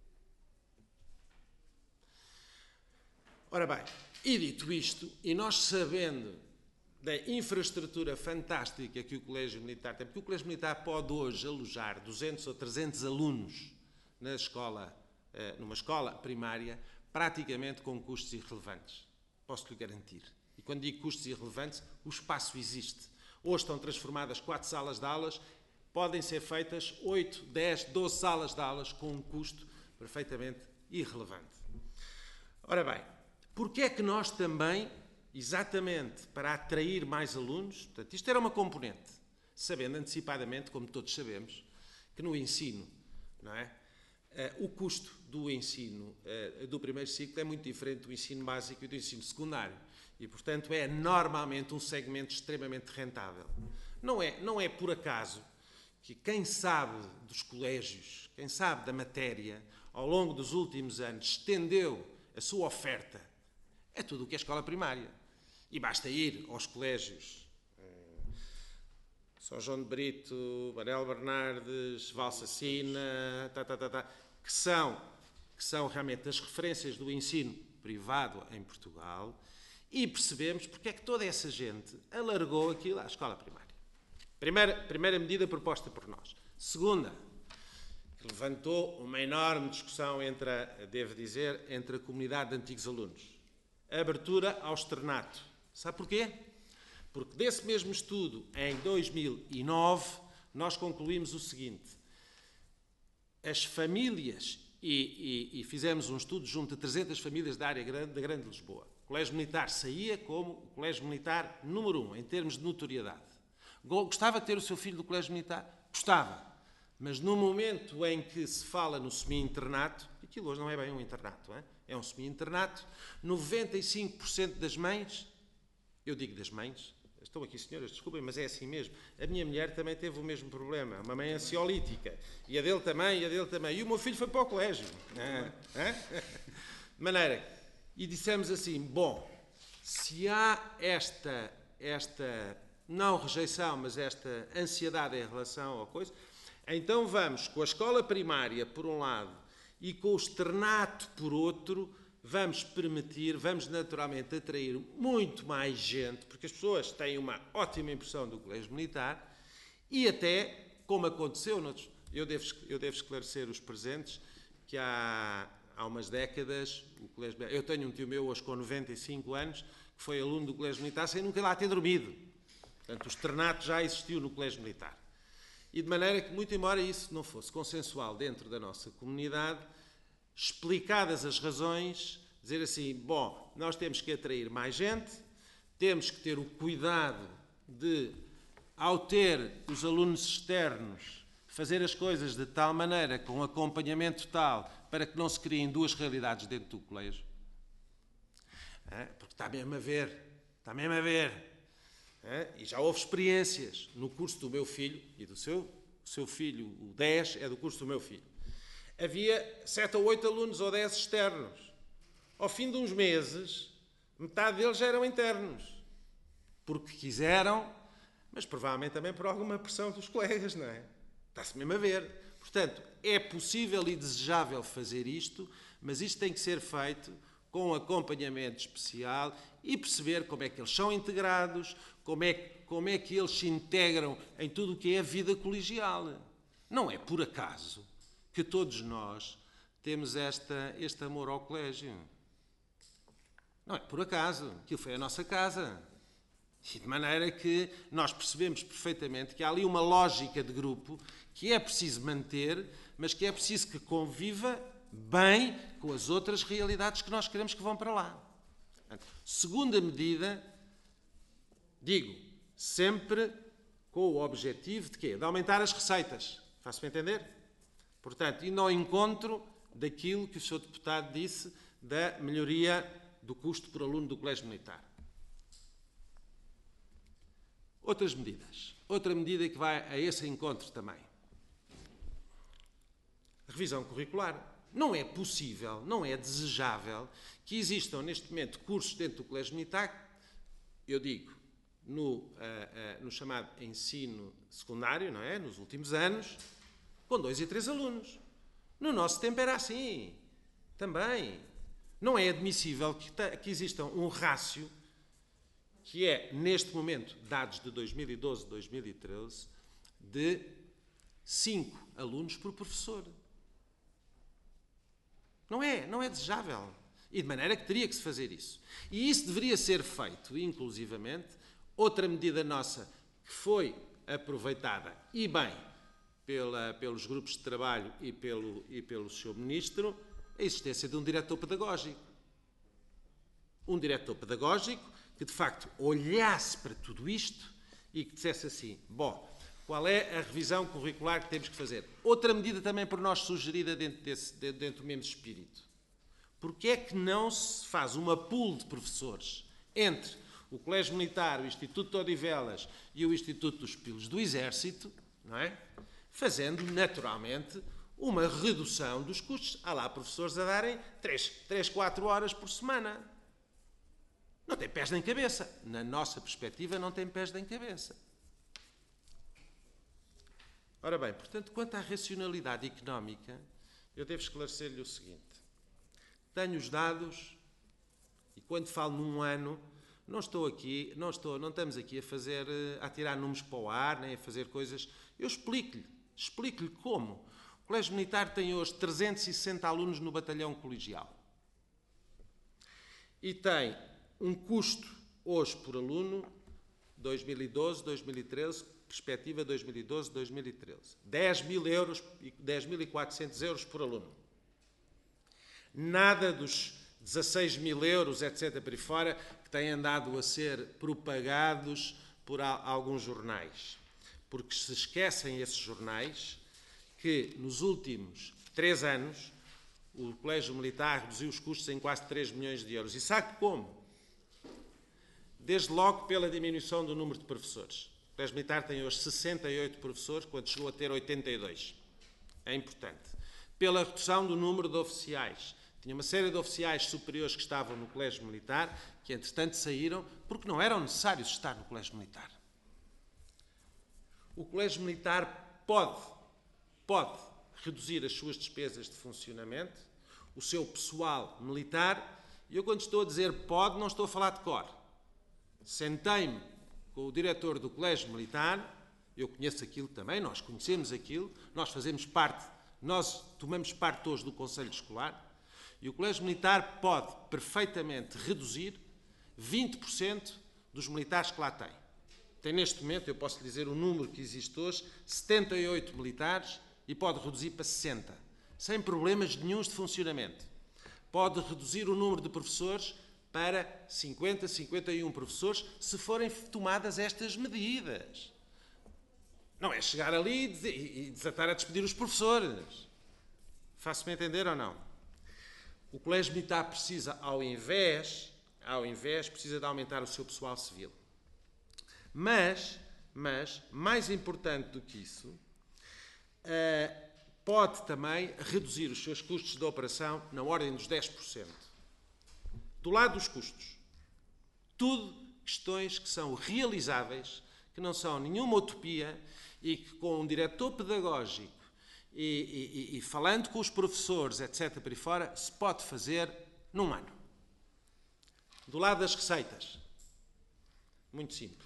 Ora bem, e dito isto, e nós sabendo da infraestrutura fantástica que o Colégio Militar tem, porque o Colégio Militar pode hoje alojar duzentos ou trezentos alunos na escola, numa escola primária, praticamente com custos irrelevantes. Posso-lhe garantir. E quando digo custos irrelevantes, o espaço existe. Hoje estão transformadas quatro salas de aulas, podem ser feitas oito, dez, doze salas de aulas com um custo perfeitamente irrelevante. Ora bem, porque é que nós também, exatamente para atrair mais alunos, portanto, isto era uma componente, sabendo antecipadamente, como todos sabemos, que no ensino, não é? Uh, o custo do ensino uh, do primeiro ciclo é muito diferente do ensino básico e do ensino secundário. E, portanto, é normalmente um segmento extremamente rentável. Não é, não é por acaso que quem sabe dos colégios, quem sabe da matéria, ao longo dos últimos anos, estendeu a sua oferta a tudo o que é escola primária. E basta ir aos colégios São João de Brito, Manuel Bernardes, Valsacina, tá, tá, tá, tá, que, são, que são realmente as referências do ensino privado em Portugal, e percebemos porque é que toda essa gente alargou aquilo à escola primária. Primeira, primeira medida proposta por nós. Segunda, que levantou uma enorme discussão entre, a, devo dizer, entre a comunidade de antigos alunos. A abertura ao externato. Sabe porquê? Porque desse mesmo estudo, em dois mil e nove, nós concluímos o seguinte. As famílias, e, e, e fizemos um estudo junto a trezentas famílias da área grande, da Grande Lisboa. O Colégio Militar saía como o Colégio Militar número um, em termos de notoriedade. Gostava de ter o seu filho do Colégio Militar? Gostava. Mas no momento em que se fala no semi-internato, aquilo hoje não é bem um internato, é, é um semi-internato, noventa e cinco por cento das mães, eu digo das mães, estão aqui senhoras, desculpem, mas é assim mesmo, a minha mulher também teve o mesmo problema, uma mãe ansiolítica, e a dele também, e a dele também, e o meu filho foi para o colégio. Ah, ah? De maneira, e dissemos assim, bom, se há esta, esta, não rejeição, mas esta ansiedade em relação à coisa, então vamos com a escola primária, por um lado, e com o externato, por outro, vamos permitir, vamos naturalmente atrair muito mais gente, porque as pessoas têm uma ótima impressão do Colégio Militar, e até, como aconteceu, eu devo, eu devo esclarecer os presentes, que há, há umas décadas, o Colégio Militar, eu tenho um tio meu hoje com noventa e cinco anos, que foi aluno do Colégio Militar sem nunca lá ter dormido. Portanto, o externato já existiu no Colégio Militar. E de maneira que, muito embora isso não fosse consensual dentro da nossa comunidade, explicadas as razões, dizer assim, bom, nós temos que atrair mais gente, temos que ter o cuidado de, ao ter os alunos externos, fazer as coisas de tal maneira, com um acompanhamento tal, para que não se criem duas realidades dentro do colégio. É, porque está mesmo a ver, está mesmo a ver. É, e já houve experiências no curso do meu filho e do seu, seu filho, o dez é do curso do meu filho. Havia sete ou oito alunos ou dez externos. Ao fim de uns meses, metade deles já eram internos. Porque quiseram, mas provavelmente também por alguma pressão dos colegas, não é? Está-se mesmo a ver. Portanto, é possível e desejável fazer isto, mas isto tem que ser feito com acompanhamento especial e perceber como é que eles são integrados, como é, como é que eles se integram em tudo o que é a vida colegial. Não é por acaso que todos nós temos esta, este amor ao colégio. Não é por acaso. Aquilo foi a nossa casa. E de maneira que nós percebemos perfeitamente que há ali uma lógica de grupo que é preciso manter, mas que é preciso que conviva bem com as outras realidades que nós queremos que vão para lá. Portanto, segunda medida, digo, sempre com o objetivo de quê? De aumentar as receitas. Faço-me entender? Portanto, indo ao encontro daquilo que o senhor Deputado disse da melhoria do custo por aluno do Colégio Militar. Outras medidas. Outra medida que vai a esse encontro também. A revisão curricular. Não é possível, não é desejável que existam neste momento cursos dentro do Colégio Militar, eu digo, no, uh, uh, no chamado ensino secundário, não é? Nos últimos anos, com dois e três alunos. No nosso tempo era assim. Também. Não é admissível que, que exista um rácio que é, neste momento, dados de dois mil e doze a dois mil e treze, de cinco alunos por professor. Não é, não é desejável. E de maneira que teria que se fazer isso. E isso deveria ser feito, inclusivamente, outra medida nossa que foi aproveitada, e bem, pela, pelos grupos de trabalho e pelo, e pelo senhor Ministro, a existência de um diretor pedagógico. Um diretor pedagógico que, de facto, olhasse para tudo isto e que dissesse assim, bom, qual é a revisão curricular que temos que fazer? Outra medida também por nós sugerida dentro, desse, dentro do mesmo espírito. Porque é que não se faz uma pool de professores entre o Colégio Militar, o Instituto de Odivelas e o Instituto dos Pupilos do Exército, não é? Fazendo, naturalmente, uma redução dos custos. Há lá professores a darem três, quatro horas por semana. Não tem pés nem cabeça. Na nossa perspectiva, não tem pés nem cabeça. Ora bem, portanto, quanto à racionalidade económica, eu devo esclarecer-lhe o seguinte. Tenho os dados e quando falo num ano, não estou aqui, não, estou, não estamos aqui a fazer, a tirar números para o ar, nem a fazer coisas. Eu explico-lhe, explico-lhe como. O Colégio Militar tem hoje trezentos e sessenta alunos no batalhão colegial. E tem um custo hoje por aluno, dois mil e doze, dois mil e treze, perspectiva dois mil e doze, dois mil e treze. dez mil euros, dez mil e quatrocentos euros por aluno. Nada dos dezasseis mil euros, etcétera, por aí fora, que têm andado a ser propagados por a, alguns jornais. Porque se esquecem esses jornais que nos últimos três anos o Colégio Militar reduziu os custos em quase três milhões de euros. E sabe como? Desde logo pela diminuição do número de professores. O Colégio Militar tem hoje sessenta e oito professores, quando chegou a ter oitenta e dois. É importante. Pela redução do número de oficiais. Tinha uma série de oficiais superiores que estavam no Colégio Militar, que entretanto saíram, porque não eram necessários estar no Colégio Militar. O Colégio Militar pode, pode reduzir as suas despesas de funcionamento, o seu pessoal militar, e eu quando estou a dizer pode, não estou a falar de cor. Sentei-me com o diretor do Colégio Militar, eu conheço aquilo também, nós conhecemos aquilo, nós fazemos parte, nós tomamos parte hoje do Conselho Escolar, e o Colégio Militar pode perfeitamente reduzir vinte por cento dos militares que lá tem. Tem neste momento, eu posso lhe dizer o número que existe hoje, setenta e oito militares e pode reduzir para sessenta, sem problemas nenhuns de funcionamento. Pode reduzir o número de professores para cinquenta, cinquenta e um professores, se forem tomadas estas medidas. Não é chegar ali e desatar a despedir os professores. Faço-me entender ou não? O Colégio Militar precisa, ao invés, ao invés, precisa de aumentar o seu pessoal civil. Mas, mas mais importante do que isso, uh, pode também reduzir os seus custos de operação na ordem dos dez por cento. Do lado dos custos, tudo questões que são realizáveis, que não são nenhuma utopia e que com um diretor pedagógico e, e, e falando com os professores, etcétera, por aí fora, se pode fazer num ano. Do lado das receitas, muito simples.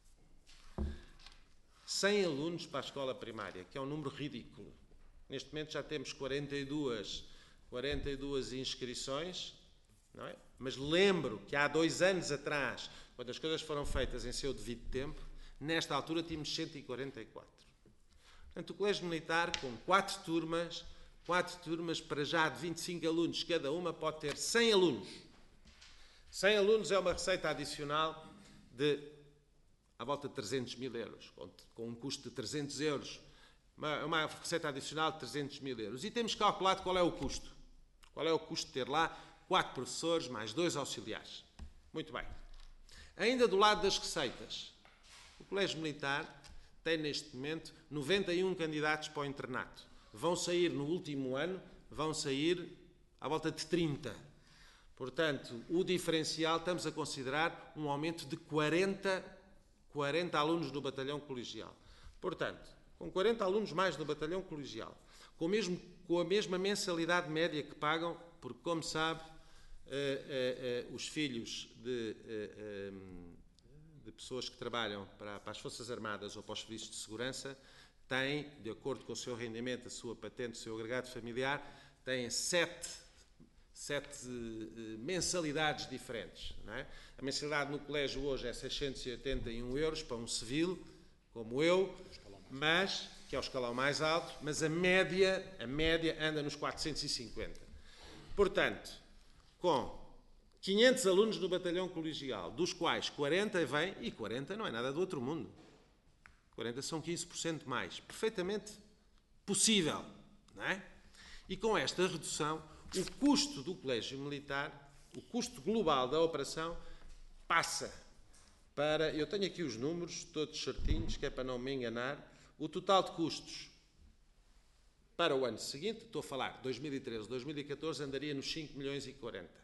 cem alunos para a escola primária, que é um número ridículo. Neste momento já temos quarenta e duas, quarenta e duas inscrições, não é? Mas lembro que há dois anos atrás, quando as coisas foram feitas em seu devido tempo, nesta altura tínhamos cento e quarenta e quatro. Portanto, o Colégio Militar, com quatro turmas, quatro turmas para já de vinte e cinco alunos, cada uma pode ter cem alunos. cem alunos é uma receita adicional de à volta de trezentos mil euros, com um custo de trezentos euros. Uma, uma receita adicional de trezentos mil euros. E temos calculado qual é o custo. Qual é o custo de ter lá quatro professores mais dois auxiliares. Muito bem. Ainda do lado das receitas, o Colégio Militar tem neste momento noventa e um candidatos para o internato. Vão sair no último ano, vão sair à volta de trinta. Portanto, o diferencial estamos a considerar um aumento de quarenta, quarenta alunos no batalhão colegial. Portanto, com quarenta alunos mais no batalhão colegial, com, mesmo, com a mesma mensalidade média que pagam, porque, como sabe, uh, uh, uh, os filhos de, uh, um, de pessoas que trabalham para, para as Forças Armadas ou para os serviços de segurança têm, de acordo com o seu rendimento, a sua patente, o seu agregado familiar, têm sete, sete uh, mensalidades diferentes. Não é? A mensalidade no colégio hoje é seiscentos e oitenta e um euros para um civil, como eu, mas, que é o escalão mais alto, mas a média, a média anda nos quatrocentos e cinquenta. Portanto, com quinhentos alunos no batalhão colegial, dos quais quarenta vêm, e quarenta não é nada do outro mundo. quarenta são quinze por cento mais. Perfeitamente possível, não é? E com esta redução, o custo do Colégio Militar, o custo global da operação, passa para... Eu tenho aqui os números, todos certinhos, que é para não me enganar. O total de custos para o ano seguinte, estou a falar dois mil e treze, dois mil e catorze, andaria nos cinco milhões e quarenta.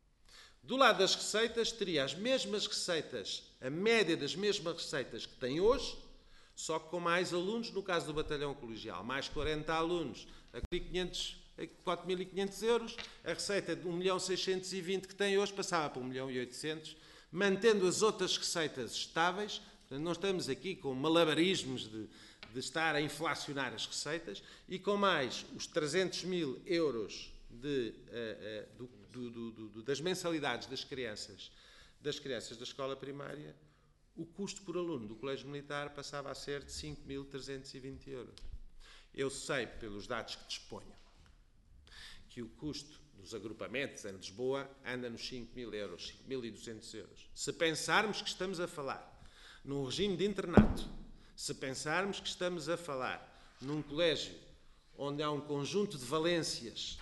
Do lado das receitas, teria as mesmas receitas, a média das mesmas receitas que tem hoje, só que com mais alunos, no caso do batalhão colegial, mais quarenta alunos, a quatro mil e quinhentos euros, a receita de um milhão seiscentos e vinte que tem hoje passava para um milhão e oitocentos, mantendo as outras receitas estáveis. Portanto, não estamos aqui com malabarismos de, de estar a inflacionar as receitas, e com mais os trezentos mil euros de, uh, uh, do, do, do, do, das mensalidades das crianças, das crianças da escola primária, o custo por aluno do Colégio Militar passava a ser de cinco mil trezentos e vinte euros. Eu sei, pelos dados que disponho, que o custo dos agrupamentos em Lisboa anda nos cinco mil euros, cinco mil e duzentos euros. Se pensarmos que estamos a falar num regime de internato, se pensarmos que estamos a falar num colégio onde há um conjunto de valências,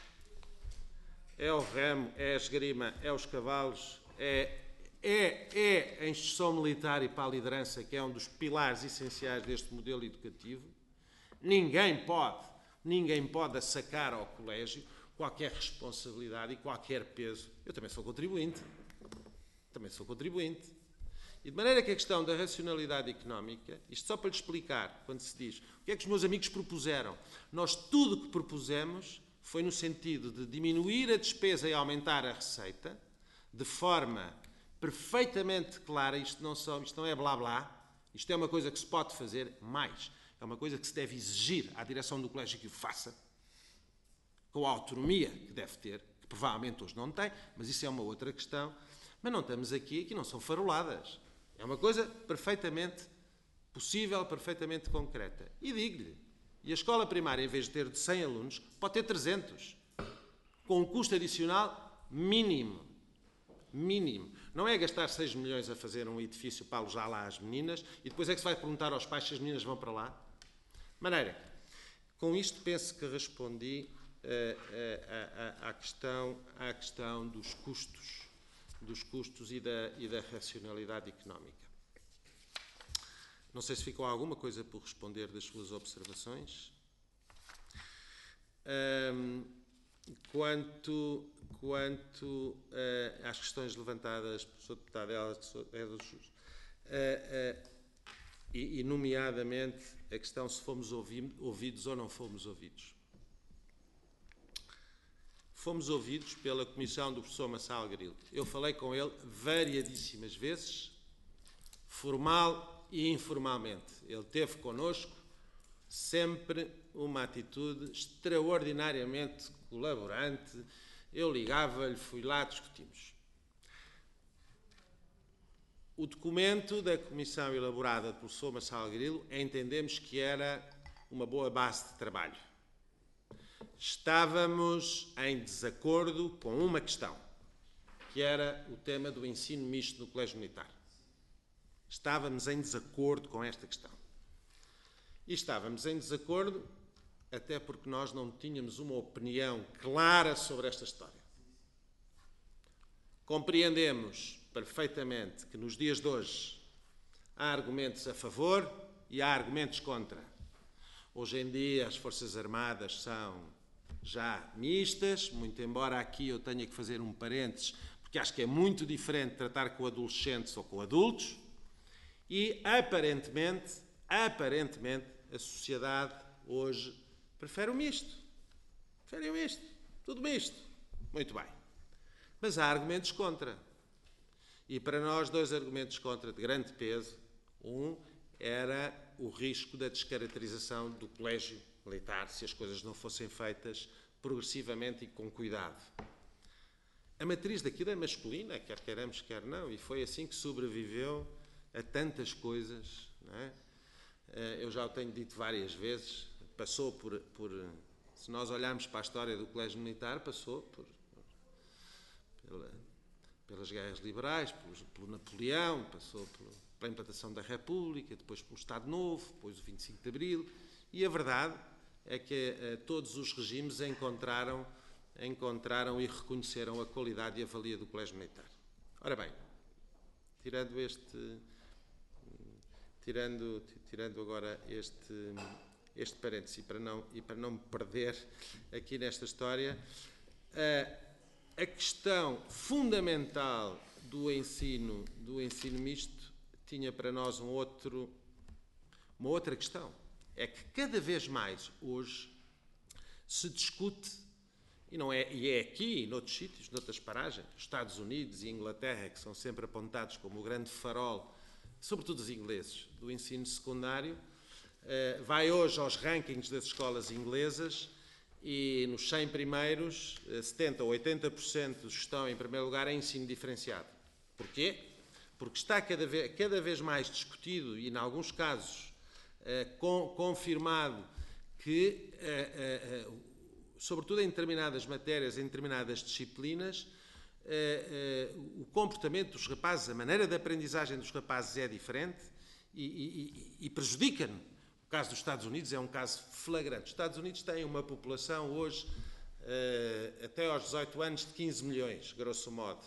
é o remo, é a esgrima, é os cavalos, é, é, é a instrução militar e para a liderança, que é um dos pilares essenciais deste modelo educativo, ninguém pode, ninguém pode sacar ao colégio qualquer responsabilidade e qualquer peso. Eu também sou contribuinte. Também sou contribuinte. E de maneira que a questão da racionalidade económica, isto só para lhe explicar, quando se diz o que é que os meus amigos propuseram, nós tudo o que propusemos foi no sentido de diminuir a despesa e aumentar a receita, de forma perfeitamente clara. Isto não, só, isto não é blá blá, isto é uma coisa que se pode fazer mais, é uma coisa que se deve exigir à direção do colégio que o faça, com a autonomia que deve ter, que provavelmente hoje não tem, mas isso é uma outra questão. Mas não estamos aqui, aqui não são faroladas. É uma coisa perfeitamente possível, perfeitamente concreta. E digo-lhe, e a escola primária, em vez de ter de cem alunos, pode ter trezentos, com um custo adicional mínimo. Mínimo. Não é gastar seis milhões a fazer um edifício para alojar lá as meninas e depois é que se vai perguntar aos pais se as meninas vão para lá. De maneira, com isto penso que respondi à questão, à questão dos custos, dos custos e da, e da racionalidade económica. Não sei se ficou alguma coisa por responder das suas observações. Um, quanto quanto uh, às questões levantadas pelo senhor Deputado, é dos, uh, uh, e, e nomeadamente, a questão se fomos ouvi, ouvidos ou não fomos ouvidos. Fomos ouvidos pela comissão do professor Massal Grilo. Eu falei com ele variadíssimas vezes, formal e informalmente. Ele teve connosco sempre uma atitude extraordinariamente colaborante. Eu ligava-lhe, fui lá, discutimos. O documento da comissão elaborada pelo professor Massal Grilo entendemos que era uma boa base de trabalho. Estávamos em desacordo com uma questão, que era o tema do ensino misto no Colégio Militar. Estávamos em desacordo com esta questão. E estávamos em desacordo até porque nós não tínhamos uma opinião clara sobre esta história. Compreendemos perfeitamente que nos dias de hoje há argumentos a favor e há argumentos contra. Hoje em dia as Forças Armadas são já mistas, muito embora aqui eu tenha que fazer um parênteses, porque acho que é muito diferente tratar com adolescentes ou com adultos, e aparentemente, aparentemente, a sociedade hoje prefere o misto. Prefere o misto. Tudo misto. Muito bem. Mas há argumentos contra. E para nós, dois argumentos contra de grande peso. Um era o risco da descaracterização do colégio militar, se as coisas não fossem feitas progressivamente e com cuidado. A matriz daquilo é masculina, quer queiramos, quer não, e foi assim que sobreviveu a tantas coisas, não é? Eu já o tenho dito várias vezes, passou por, por, se nós olharmos para a história do Colégio Militar, passou por, pela, pelas guerras liberais, pelo, pelo Napoleão, passou pelo, pela implantação da República, depois pelo Estado Novo, depois o vinte e cinco de Abril, e a verdade é que eh, todos os regimes encontraram, encontraram e reconheceram a qualidade e a valia do Colégio Militar. Ora bem, tirando este... Tirando, tirando agora este, este parêntese, e para, não, e para não me perder aqui nesta história, a, a questão fundamental do ensino, do ensino misto tinha para nós um outro, uma outra questão. É que cada vez mais hoje se discute, e, não é, e é aqui, noutros sítios, noutras paragens, Estados Unidos e Inglaterra, que são sempre apontados como o grande farol, sobretudo os ingleses, do ensino secundário, vai hoje aos rankings das escolas inglesas e nos cem primeiros, setenta ou oitenta por cento dos que estão em primeiro lugar em ensino diferenciado. Porquê? Porque está cada vez, cada vez mais discutido e, em alguns casos, com, confirmado que, sobretudo em determinadas matérias, em determinadas disciplinas, Uh, uh, o comportamento dos rapazes, a maneira de aprendizagem dos rapazes é diferente e, e, e prejudica-nos. O caso dos Estados Unidos é um caso flagrante. Os Estados Unidos têm uma população hoje, uh, até aos dezoito anos, de quinze milhões, grosso modo.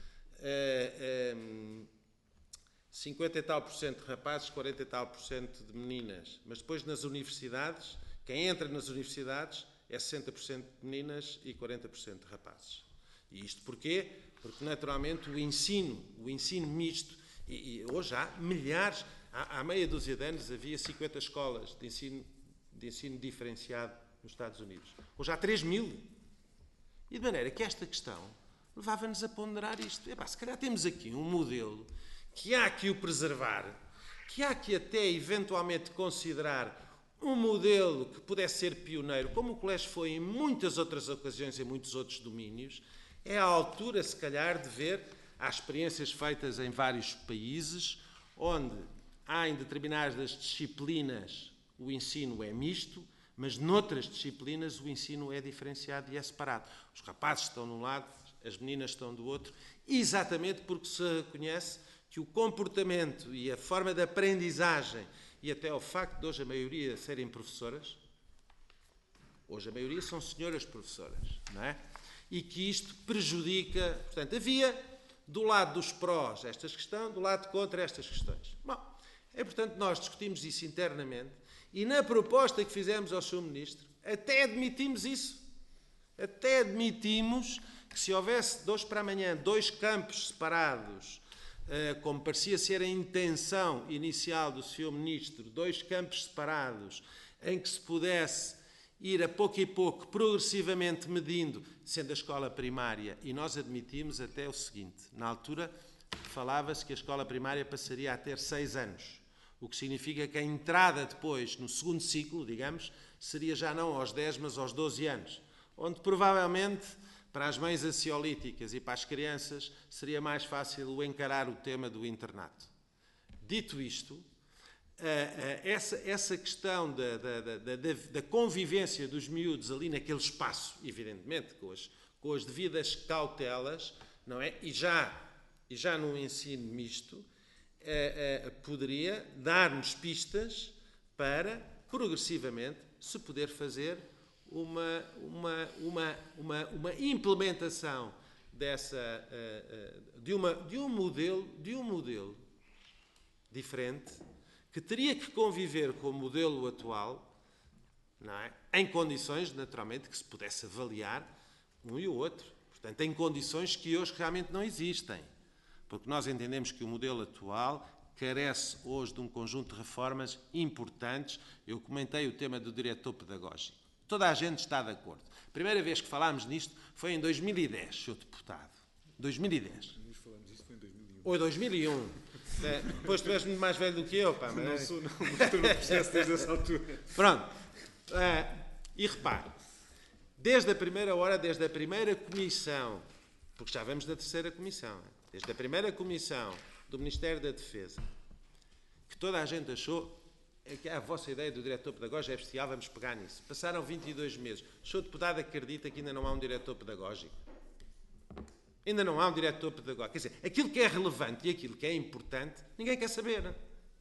Uh, um, cinquenta e tal por cento de rapazes, quarenta e tal por cento de meninas. Mas depois nas universidades, quem entra nas universidades é sessenta por cento de meninas e quarenta por cento de rapazes. E isto porquê? Porque, naturalmente, o ensino, o ensino misto, e, e hoje há milhares, há, há meia dúzia de anos havia cinquenta escolas de ensino, de ensino diferenciado nos Estados Unidos. Hoje há três mil. E de maneira que esta questão levava-nos a ponderar isto. Epá, se calhar temos aqui um modelo que há que o preservar, que há que até eventualmente considerar um modelo que pudesse ser pioneiro, como o colégio foi em muitas outras ocasiões, em muitos outros domínios. É a altura, se calhar, de ver as experiências feitas em vários países, onde há em determinadas disciplinas o ensino é misto, mas noutras disciplinas o ensino é diferenciado e é separado. Os rapazes estão de um lado, as meninas estão do outro, exatamente porque se reconhece que o comportamento e a forma de aprendizagem e até o facto de hoje a maioria serem professoras, hoje a maioria são senhoras professoras, não é? E que isto prejudica, portanto, havia do lado dos prós estas questões, do lado contra estas questões. Bom, é portanto nós discutimos isso internamente e na proposta que fizemos ao senhor Ministro até admitimos isso. Até admitimos que se houvesse de hoje para amanhã dois campos separados como parecia ser a intenção inicial do senhor Ministro, dois campos separados, em que se pudesse ir a pouco e pouco, progressivamente medindo, sendo a escola primária, e nós admitimos até o seguinte, na altura falava-se que a escola primária passaria a ter seis anos, o que significa que a entrada depois, no segundo ciclo, digamos, seria já não aos dez, mas aos doze anos, onde provavelmente, para as mães ansiolíticas e para as crianças, seria mais fácil encarar o tema do internato. Dito isto, essa, essa questão da, da, da, da, da convivência dos miúdos ali naquele espaço, evidentemente, com as, com as devidas cautelas, não é? E já, e já num ensino misto, poderia dar-nos pistas para, progressivamente, se poder fazer uma, uma, uma, uma, uma implementação dessa, de, uma, de, um modelo, de um modelo diferente, que teria que conviver com o modelo atual, não é? Em condições, naturalmente, que se pudesse avaliar um e o outro. Portanto, em condições que hoje realmente não existem. Porque nós entendemos que o modelo atual carece hoje de um conjunto de reformas importantes. Eu comentei o tema do diretor pedagógico. Toda a gente está de acordo. A primeira vez que falámos nisto foi em dois mil e dez, senhor Deputado. dois mil e dez. Nós falámos isto foi em dois mil e um. Ou dois mil e um. É, depois tu és muito mais velho do que eu, pá. Mas... Não sou, não, mas estou no processo desde essa altura. Pronto. Uh, e repare, desde a primeira hora, desde a primeira comissão, porque já vamos da terceira comissão, desde a primeira comissão do Ministério da Defesa, que toda a gente achou que a vossa ideia do diretor pedagógico é bestial, vamos pegar nisso. Passaram vinte e dois meses. O senhor Deputado acredita que ainda não há um diretor pedagógico? Ainda não há um diretor pedagógico. Quer dizer, aquilo que é relevante e aquilo que é importante, ninguém quer saber.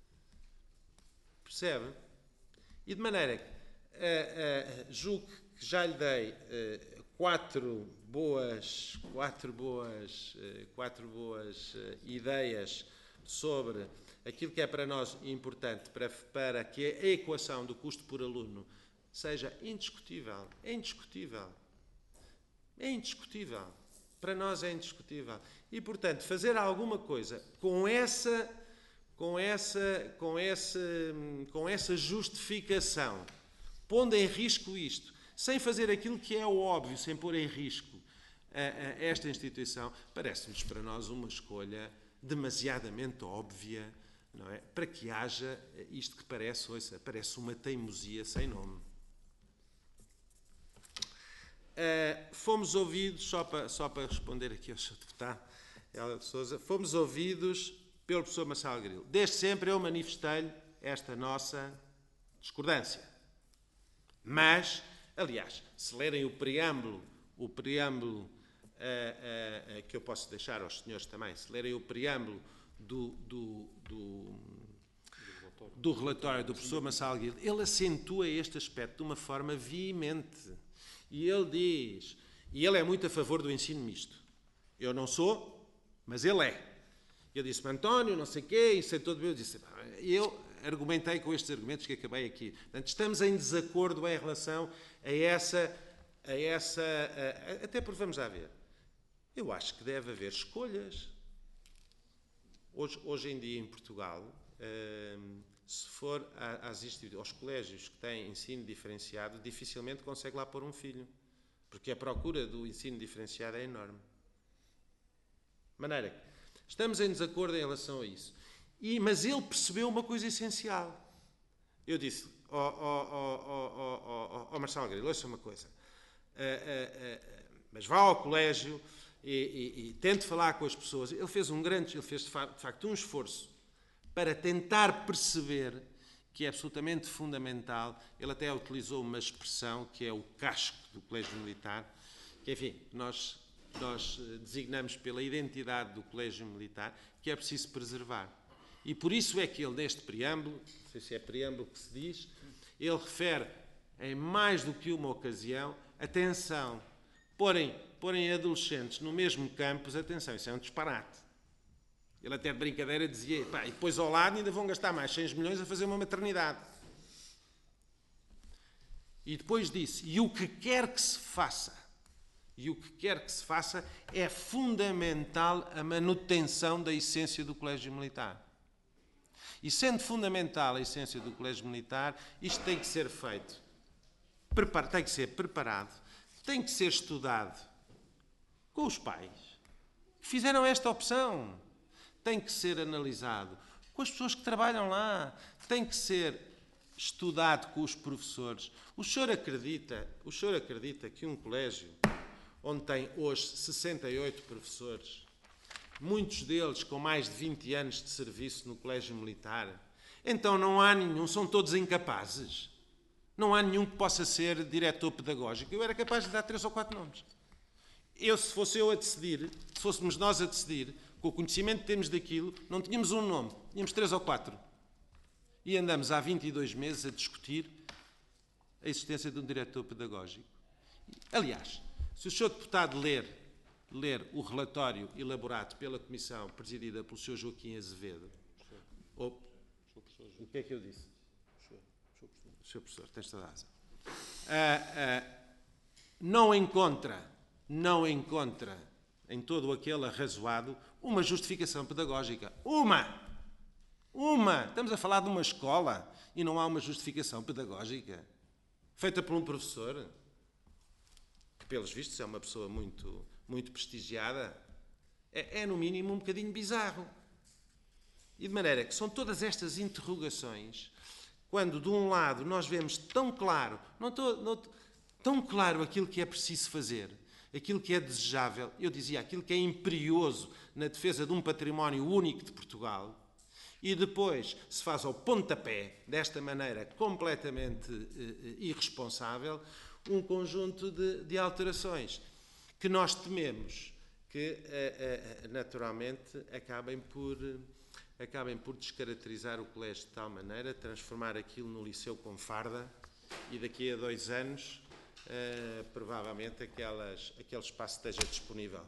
Percebe? E de maneira que uh, uh, julgo que já lhe dei uh, quatro boas, quatro boas, uh, quatro boas uh, ideias sobre aquilo que é para nós importante para, para que a equação do custo por aluno seja indiscutível. É indiscutível. É indiscutível. Para nós é indiscutível. E, portanto, fazer alguma coisa com essa, com essa, com essa, com essa justificação, pondo em risco isto, sem fazer aquilo que é o óbvio, sem pôr em risco a, a esta instituição, parece-nos para nós uma escolha demasiadamente óbvia, não é? Para que haja isto que parece, ouça, parece uma teimosia sem nome. Uh, fomos ouvidos, só para, só para responder aqui ao senhor Deputado Hélio de Sousa, fomos ouvidos pelo professor Marcelo Grilo. Desde sempre eu manifestei-lhe esta nossa discordância. Mas, aliás, se lerem o preâmbulo, o preâmbulo uh, uh, uh, que eu posso deixar aos senhores também, se lerem o preâmbulo do, do, do, do relatório do professor Marcelo Grilo, ele acentua este aspecto de uma forma veemente. E ele diz, e ele é muito a favor do ensino misto. Eu não sou, mas ele é. Eu disse-me, António, não sei o quê, isso é todo eu disse, e eu argumentei com estes argumentos que acabei aqui. Portanto, estamos em desacordo em relação a essa, a essa, a, a, até porque vamos já ver. Eu acho que deve haver escolhas. Hoje, hoje em dia em Portugal, hum, se for às aos colégios que têm ensino diferenciado, dificilmente consegue lá pôr um filho, porque a procura do ensino diferenciado é enorme. De maneira que estamos em desacordo em relação a isso. E, mas ele percebeu uma coisa essencial. Eu disse, ó oh, oh, oh, oh, oh, oh, oh, Marcelo Grilo, ouça uma coisa, uh, uh, uh, mas vá ao colégio e, e, e tente falar com as pessoas. Ele fez um grande, ele fez de facto um esforço para tentar perceber que é absolutamente fundamental. Ele até utilizou uma expressão que é o casco do Colégio Militar, que, enfim, nós, nós designamos pela identidade do Colégio Militar, que é preciso preservar. E por isso é que ele, neste preâmbulo, não sei se é preâmbulo que se diz, ele refere em mais do que uma ocasião, atenção, porem, porem adolescentes no mesmo campus, atenção, isso é um disparate. Ele até de brincadeira dizia, pá, e depois ao lado ainda vão gastar mais seis milhões a fazer uma maternidade. E depois disse, e o que quer que se faça E o que quer que se faça é fundamental a manutenção da essência do Colégio Militar. E sendo fundamental a essência do Colégio Militar, isto tem que ser feito, tem que ser preparado, tem que ser estudado com os pais que fizeram esta opção, tem que ser analisado com as pessoas que trabalham lá, tem que ser estudado com os professores. O senhor acredita, o senhor acredita que um colégio onde tem hoje sessenta e oito professores, muitos deles com mais de vinte anos de serviço no Colégio Militar, então não há nenhum, são todos incapazes. Não há nenhum que possa ser diretor pedagógico. Eu era capaz de dar três ou quatro nomes. Eu, se fosse eu a decidir, se fôssemos nós a decidir, com o conhecimento que temos daquilo, não tínhamos um nome, tínhamos três ou quatro. E andamos há vinte e dois meses a discutir a existência de um diretor pedagógico. Aliás, se o senhor deputado ler, ler o relatório elaborado pela comissão presidida pelo senhor Joaquim Azevedo, ou, o que é que eu disse? O senhor professor, tens toda a razão. Ah, ah, não encontra, não encontra em todo aquele arrazoado uma justificação pedagógica. Uma! Uma! Estamos a falar de uma escola e não há uma justificação pedagógica feita por um professor que, pelos vistos, é uma pessoa muito, muito prestigiada. É, é, no mínimo, um bocadinho bizarro. E de maneira que são todas estas interrogações, quando, de um lado, nós vemos tão claro, não estou, não, tão claro aquilo que é preciso fazer, aquilo que é desejável, eu dizia, aquilo que é imperioso na defesa de um património único de Portugal, e depois se faz ao pontapé, desta maneira completamente eh, irresponsável, um conjunto de, de alterações que nós tememos que, eh, eh, naturalmente, acabem por, eh, acabem por descaracterizar o colégio de tal maneira, transformar aquilo no liceu com farda, e daqui a dois anos, eh, provavelmente, aquelas, aquele espaço esteja disponível.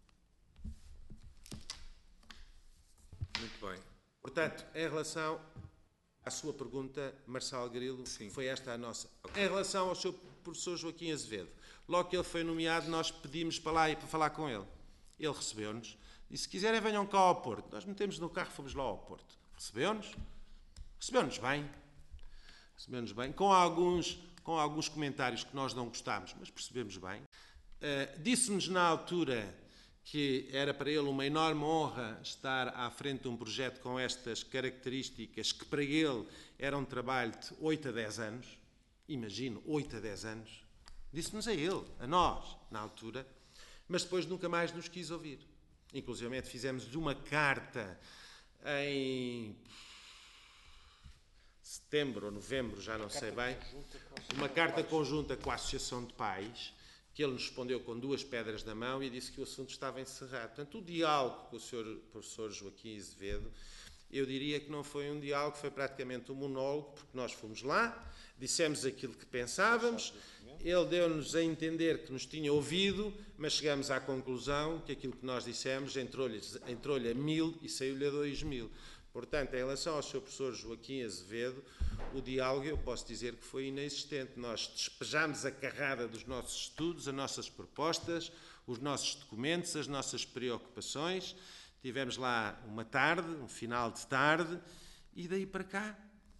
Muito bem. Portanto, em relação à sua pergunta, Marçal Grilo, Sim. foi esta a nossa. Em relação ao seu professor Joaquim Azevedo, logo que ele foi nomeado, nós pedimos para lá e para falar com ele. Ele recebeu-nos e, se quiserem, venham cá ao Porto. Nós metemos no carro e fomos lá ao Porto. Recebeu-nos, recebeu-nos bem, recebeu-nos bem, com alguns, com alguns comentários que nós não gostámos, mas percebemos bem. Uh, disse-nos na altura que era para ele uma enorme honra estar à frente de um projeto com estas características, que para ele era um trabalho de oito a dez anos, imagino, oito a dez anos, disse-nos a ele, a nós, na altura, mas depois nunca mais nos quis ouvir. Inclusive fizemos-lhe uma carta em setembro ou novembro, já não sei bem, uma carta conjunta com a Associação de Pais, que ele nos respondeu com duas pedras na mão e disse que o assunto estava encerrado. Portanto, o diálogo com o senhor professor Joaquim Azevedo, eu diria que não foi um diálogo, foi praticamente um monólogo, porque nós fomos lá, dissemos aquilo que pensávamos, ele deu-nos a entender que nos tinha ouvido, mas chegamos à conclusão que aquilo que nós dissemos entrou-lhe entrou-lhe a mil e saiu-lhe a dois mil. Portanto, em relação ao senhor professor Joaquim Azevedo, o diálogo, eu posso dizer que foi inexistente. Nós despejámos a carrada dos nossos estudos, as nossas propostas, os nossos documentos, as nossas preocupações. Tivemos lá uma tarde, um final de tarde, e daí para cá,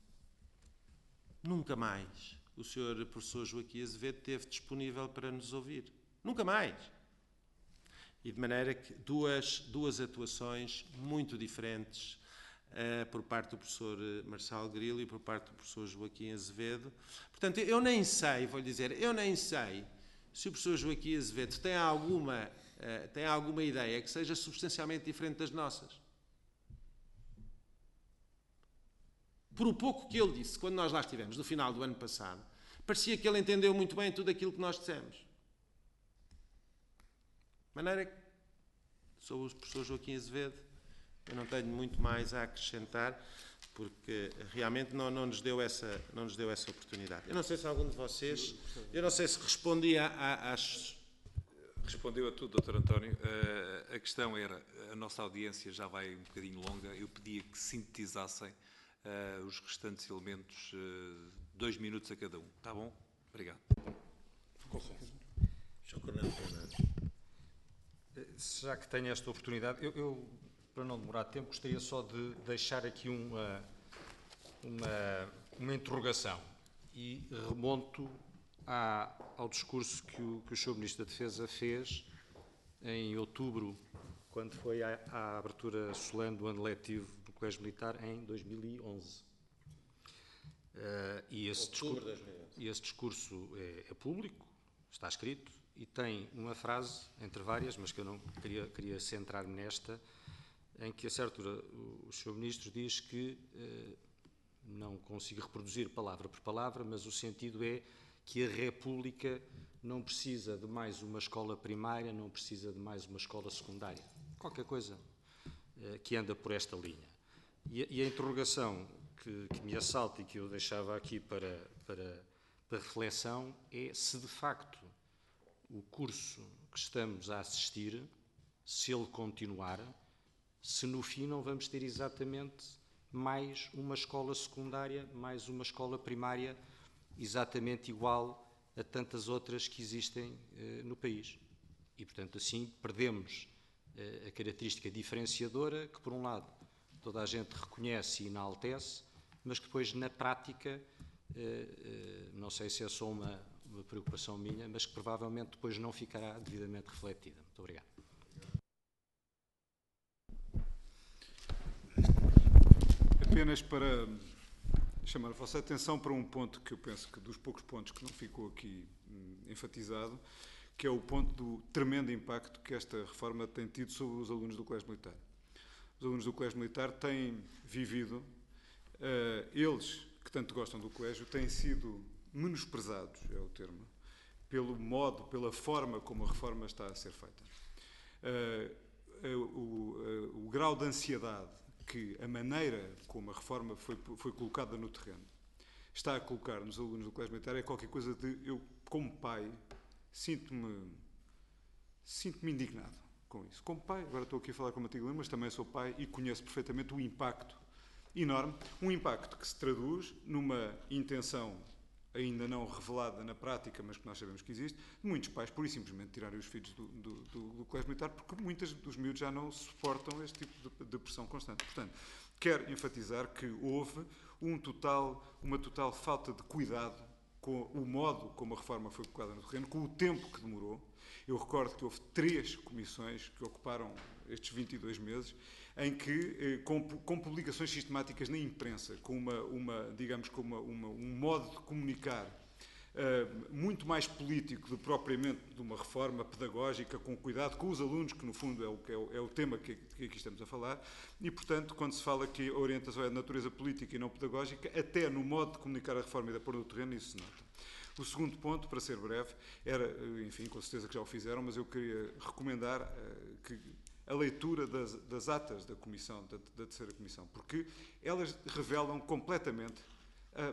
nunca mais o senhor professor Joaquim Azevedo esteve disponível para nos ouvir. Nunca mais. E de maneira que duas, duas atuações muito diferentes, Uh, por parte do professor Marçal Grilo e por parte do professor Joaquim Azevedo. Portanto, eu nem sei, vou-lhe dizer, eu nem sei se o professor Joaquim Azevedo tem alguma, uh, tem alguma ideia que seja substancialmente diferente das nossas. Por o pouco que ele disse, quando nós lá estivemos, no final do ano passado, parecia que ele entendeu muito bem tudo aquilo que nós dissemos. De maneira que, sobre o professor Joaquim Azevedo, eu não tenho muito mais a acrescentar, porque realmente não, não, nos deu essa, não nos deu essa oportunidade. Eu não sei se algum de vocês, eu não sei se respondia às... Respondeu a tudo, doutor António. Uh, a questão era, a nossa audiência já vai um bocadinho longa, eu pedia que sintetizassem uh, os restantes elementos, uh, dois minutos a cada um. Está bom? Obrigado. Consenso. já que tenho esta oportunidade, eu, eu, para não demorar tempo, gostaria só de deixar aqui uma, uma, uma interrogação e remonto à, ao discurso que o, que o senhor Ministro da Defesa fez em outubro, quando foi à, à abertura solene do ano letivo do Colégio Militar em dois mil e onze. Uh, e, esse discurso, e esse discurso é, é público, está escrito, e tem uma frase, entre várias, mas que eu não queria, queria centrar-me nesta, em que a certa altura o, o senhor Ministro diz que, uh, não consigo reproduzir palavra por palavra, mas o sentido é que a República não precisa de mais uma escola primária, não precisa de mais uma escola secundária. Qualquer coisa uh, que anda por esta linha. E, e a interrogação que, que me assalta e que eu deixava aqui para, para, para reflexão é se de facto o curso que estamos a assistir, se ele continuar, se no fim não vamos ter exatamente mais uma escola secundária, mais uma escola primária, exatamente igual a tantas outras que existem eh, no país. E, portanto, assim perdemos eh, a característica diferenciadora que, por um lado, toda a gente reconhece e enaltece, mas que depois, na prática, eh, eh, não sei se é só uma, uma preocupação minha, mas que provavelmente depois não ficará devidamente refletida. Muito obrigado. Apenas para chamar a vossa atenção para um ponto que eu penso que dos poucos pontos que não ficou aqui hum, enfatizado, que é o ponto do tremendo impacto que esta reforma tem tido sobre os alunos do Colégio Militar. Os alunos do Colégio Militar têm vivido, uh, eles que tanto gostam do colégio, têm sido menosprezados, é o termo, pelo modo, pela forma como a reforma está a ser feita. Uh, uh, o, uh, o grau de ansiedade que a maneira como a reforma foi, foi colocada no terreno está a colocar nos alunos do Colégio Militar é qualquer coisa de, eu como pai, sinto-me sinto-me indignado com isso. Como pai, agora estou aqui a falar como antigo aluno, mas também sou pai e conheço perfeitamente o impacto enorme, um impacto que se traduz numa intenção ainda não revelada na prática, mas que nós sabemos que existe, de muitos pais, pura e simplesmente, tirarem os filhos do, do, do, do Colégio Militar, porque muitos dos miúdos já não suportam este tipo de, de pressão constante. Portanto, quero enfatizar que houve um total, uma total falta de cuidado com o modo como a reforma foi colocada no terreno, com o tempo que demorou. Eu recordo que houve três comissões que ocuparam estes vinte e dois meses, em que, com, com publicações sistemáticas na imprensa, com uma, uma digamos, com uma, uma, um modo de comunicar uh, muito mais político do que propriamente de uma reforma pedagógica, com cuidado com os alunos, que no fundo é o, é o, é o tema que, que aqui estamos a falar, e portanto, quando se fala que a orientação é de natureza política e não pedagógica, até no modo de comunicar a reforma e de pôr no terreno, isso se nota. O segundo ponto, para ser breve, era, enfim, com certeza que já o fizeram, mas eu queria recomendar uh, que a leitura das, das atas da comissão, da, da terceira comissão, porque elas revelam completamente a,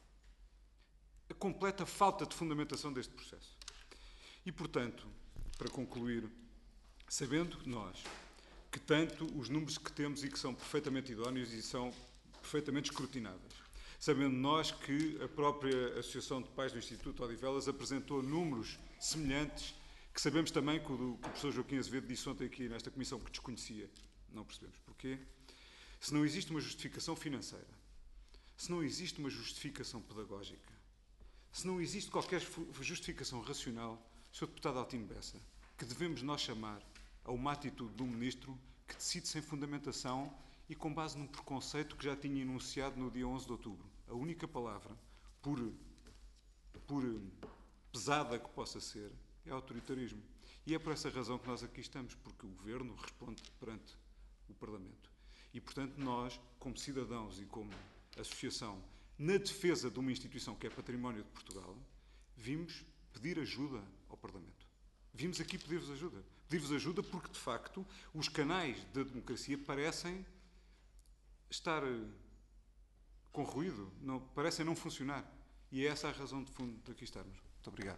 a completa falta de fundamentação deste processo. E, portanto, para concluir, sabendo nós que tanto os números que temos e que são perfeitamente idóneos e são perfeitamente escrutináveis, sabendo nós que a própria Associação de Pais do Instituto Odivelas apresentou números semelhantes, que sabemos também que o, que o professor Joaquim Azevedo disse ontem aqui nesta comissão que desconhecia. Não percebemos porquê. Se não existe uma justificação financeira, se não existe uma justificação pedagógica, se não existe qualquer justificação racional, senhor Deputado Altino Bessa, que devemos nós chamar a uma atitude de um Ministro que decide sem fundamentação e com base num preconceito que já tinha enunciado no dia onze de outubro. A única palavra, por, por pesada que possa ser, é autoritarismo. E é por essa razão que nós aqui estamos, porque o Governo responde perante o Parlamento. E, portanto, nós, como cidadãos e como associação, na defesa de uma instituição que é património de Portugal, vimos pedir ajuda ao Parlamento. Vimos aqui pedir-vos ajuda. Pedir-vos ajuda porque, de facto, os canais da democracia parecem estar com ruído, não, parecem não funcionar. E é essa a razão de fundo de aqui estarmos. Muito obrigado.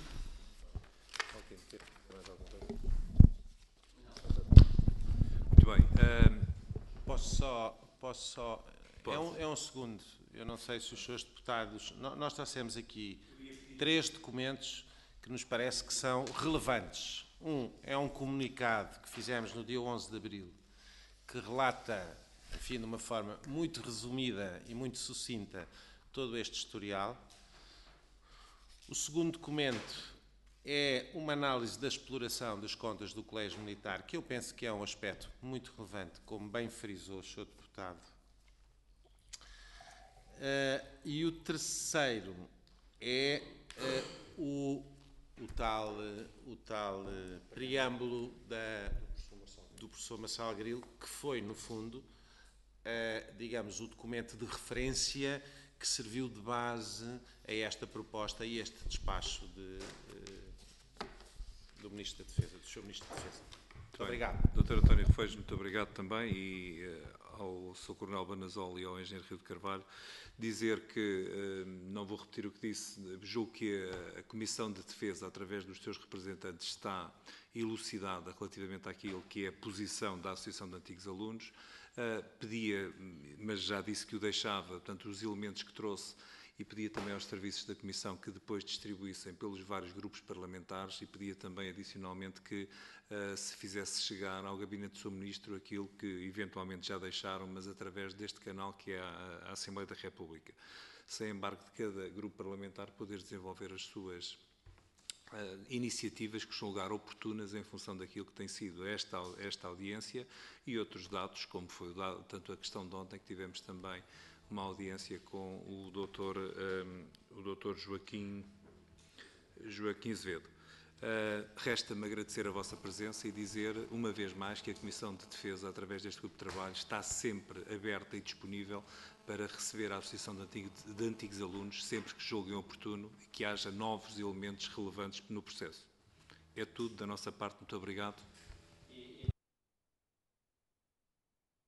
Muito bem. Um, Posso só... Posso só Pode. é, um, é um segundo. Eu não sei se os senhores deputados... Nós trouxemos aqui três documentos que nos parece que são relevantes Um é um comunicado que fizemos no dia onze de abril, que relata, enfim, de uma forma muito resumida e muito sucinta, todo este historial. O segundo documento é uma análise da exploração das contas do Colégio Militar, que eu penso que é um aspecto muito relevante, como bem frisou o senhor Deputado. Uh, e o terceiro é uh, o, o tal, uh, o tal uh, preâmbulo da, do professor Marçal Grilo, que foi, no fundo, uh, digamos, o documento de referência que serviu de base a esta proposta e este despacho de, uh, do Ministro da Defesa, do senhor Ministro da Defesa. Muito obrigado. doutor António Refeitos, muito obrigado também, e uh, ao senhor Coronel Banazol e ao Engenheiro Rio de Carvalho, dizer que, uh, não vou repetir o que disse, julgo que a, a Comissão de Defesa, através dos seus representantes, está elucidada relativamente àquilo que é a posição da Associação de Antigos Alunos. Uh, pedia, mas já disse que o deixava, portanto, os elementos que trouxe, e pedia também aos serviços da Comissão que depois distribuíssem pelos vários grupos parlamentares, e pedia também adicionalmente que uh, se fizesse chegar ao Gabinete do senhor Ministro aquilo que eventualmente já deixaram, mas através deste canal que é a, a Assembleia da República, sem embargo de cada grupo parlamentar poder desenvolver as suas uh, iniciativas que julgar oportunas em função daquilo que tem sido esta, esta audiência e outros dados, como foi o dado, tanto a questão de ontem que tivemos também uma audiência com o doutor, um, o doutor Joaquim, Joaquim Azevedo. Uh, Resta-me agradecer a vossa presença e dizer, uma vez mais, que a Comissão de Defesa, através deste grupo de trabalho, está sempre aberta e disponível para receber a Associação de, antigo, de Antigos Alunos, sempre que julguem oportuno e que haja novos elementos relevantes no processo. É tudo da nossa parte. Muito obrigado.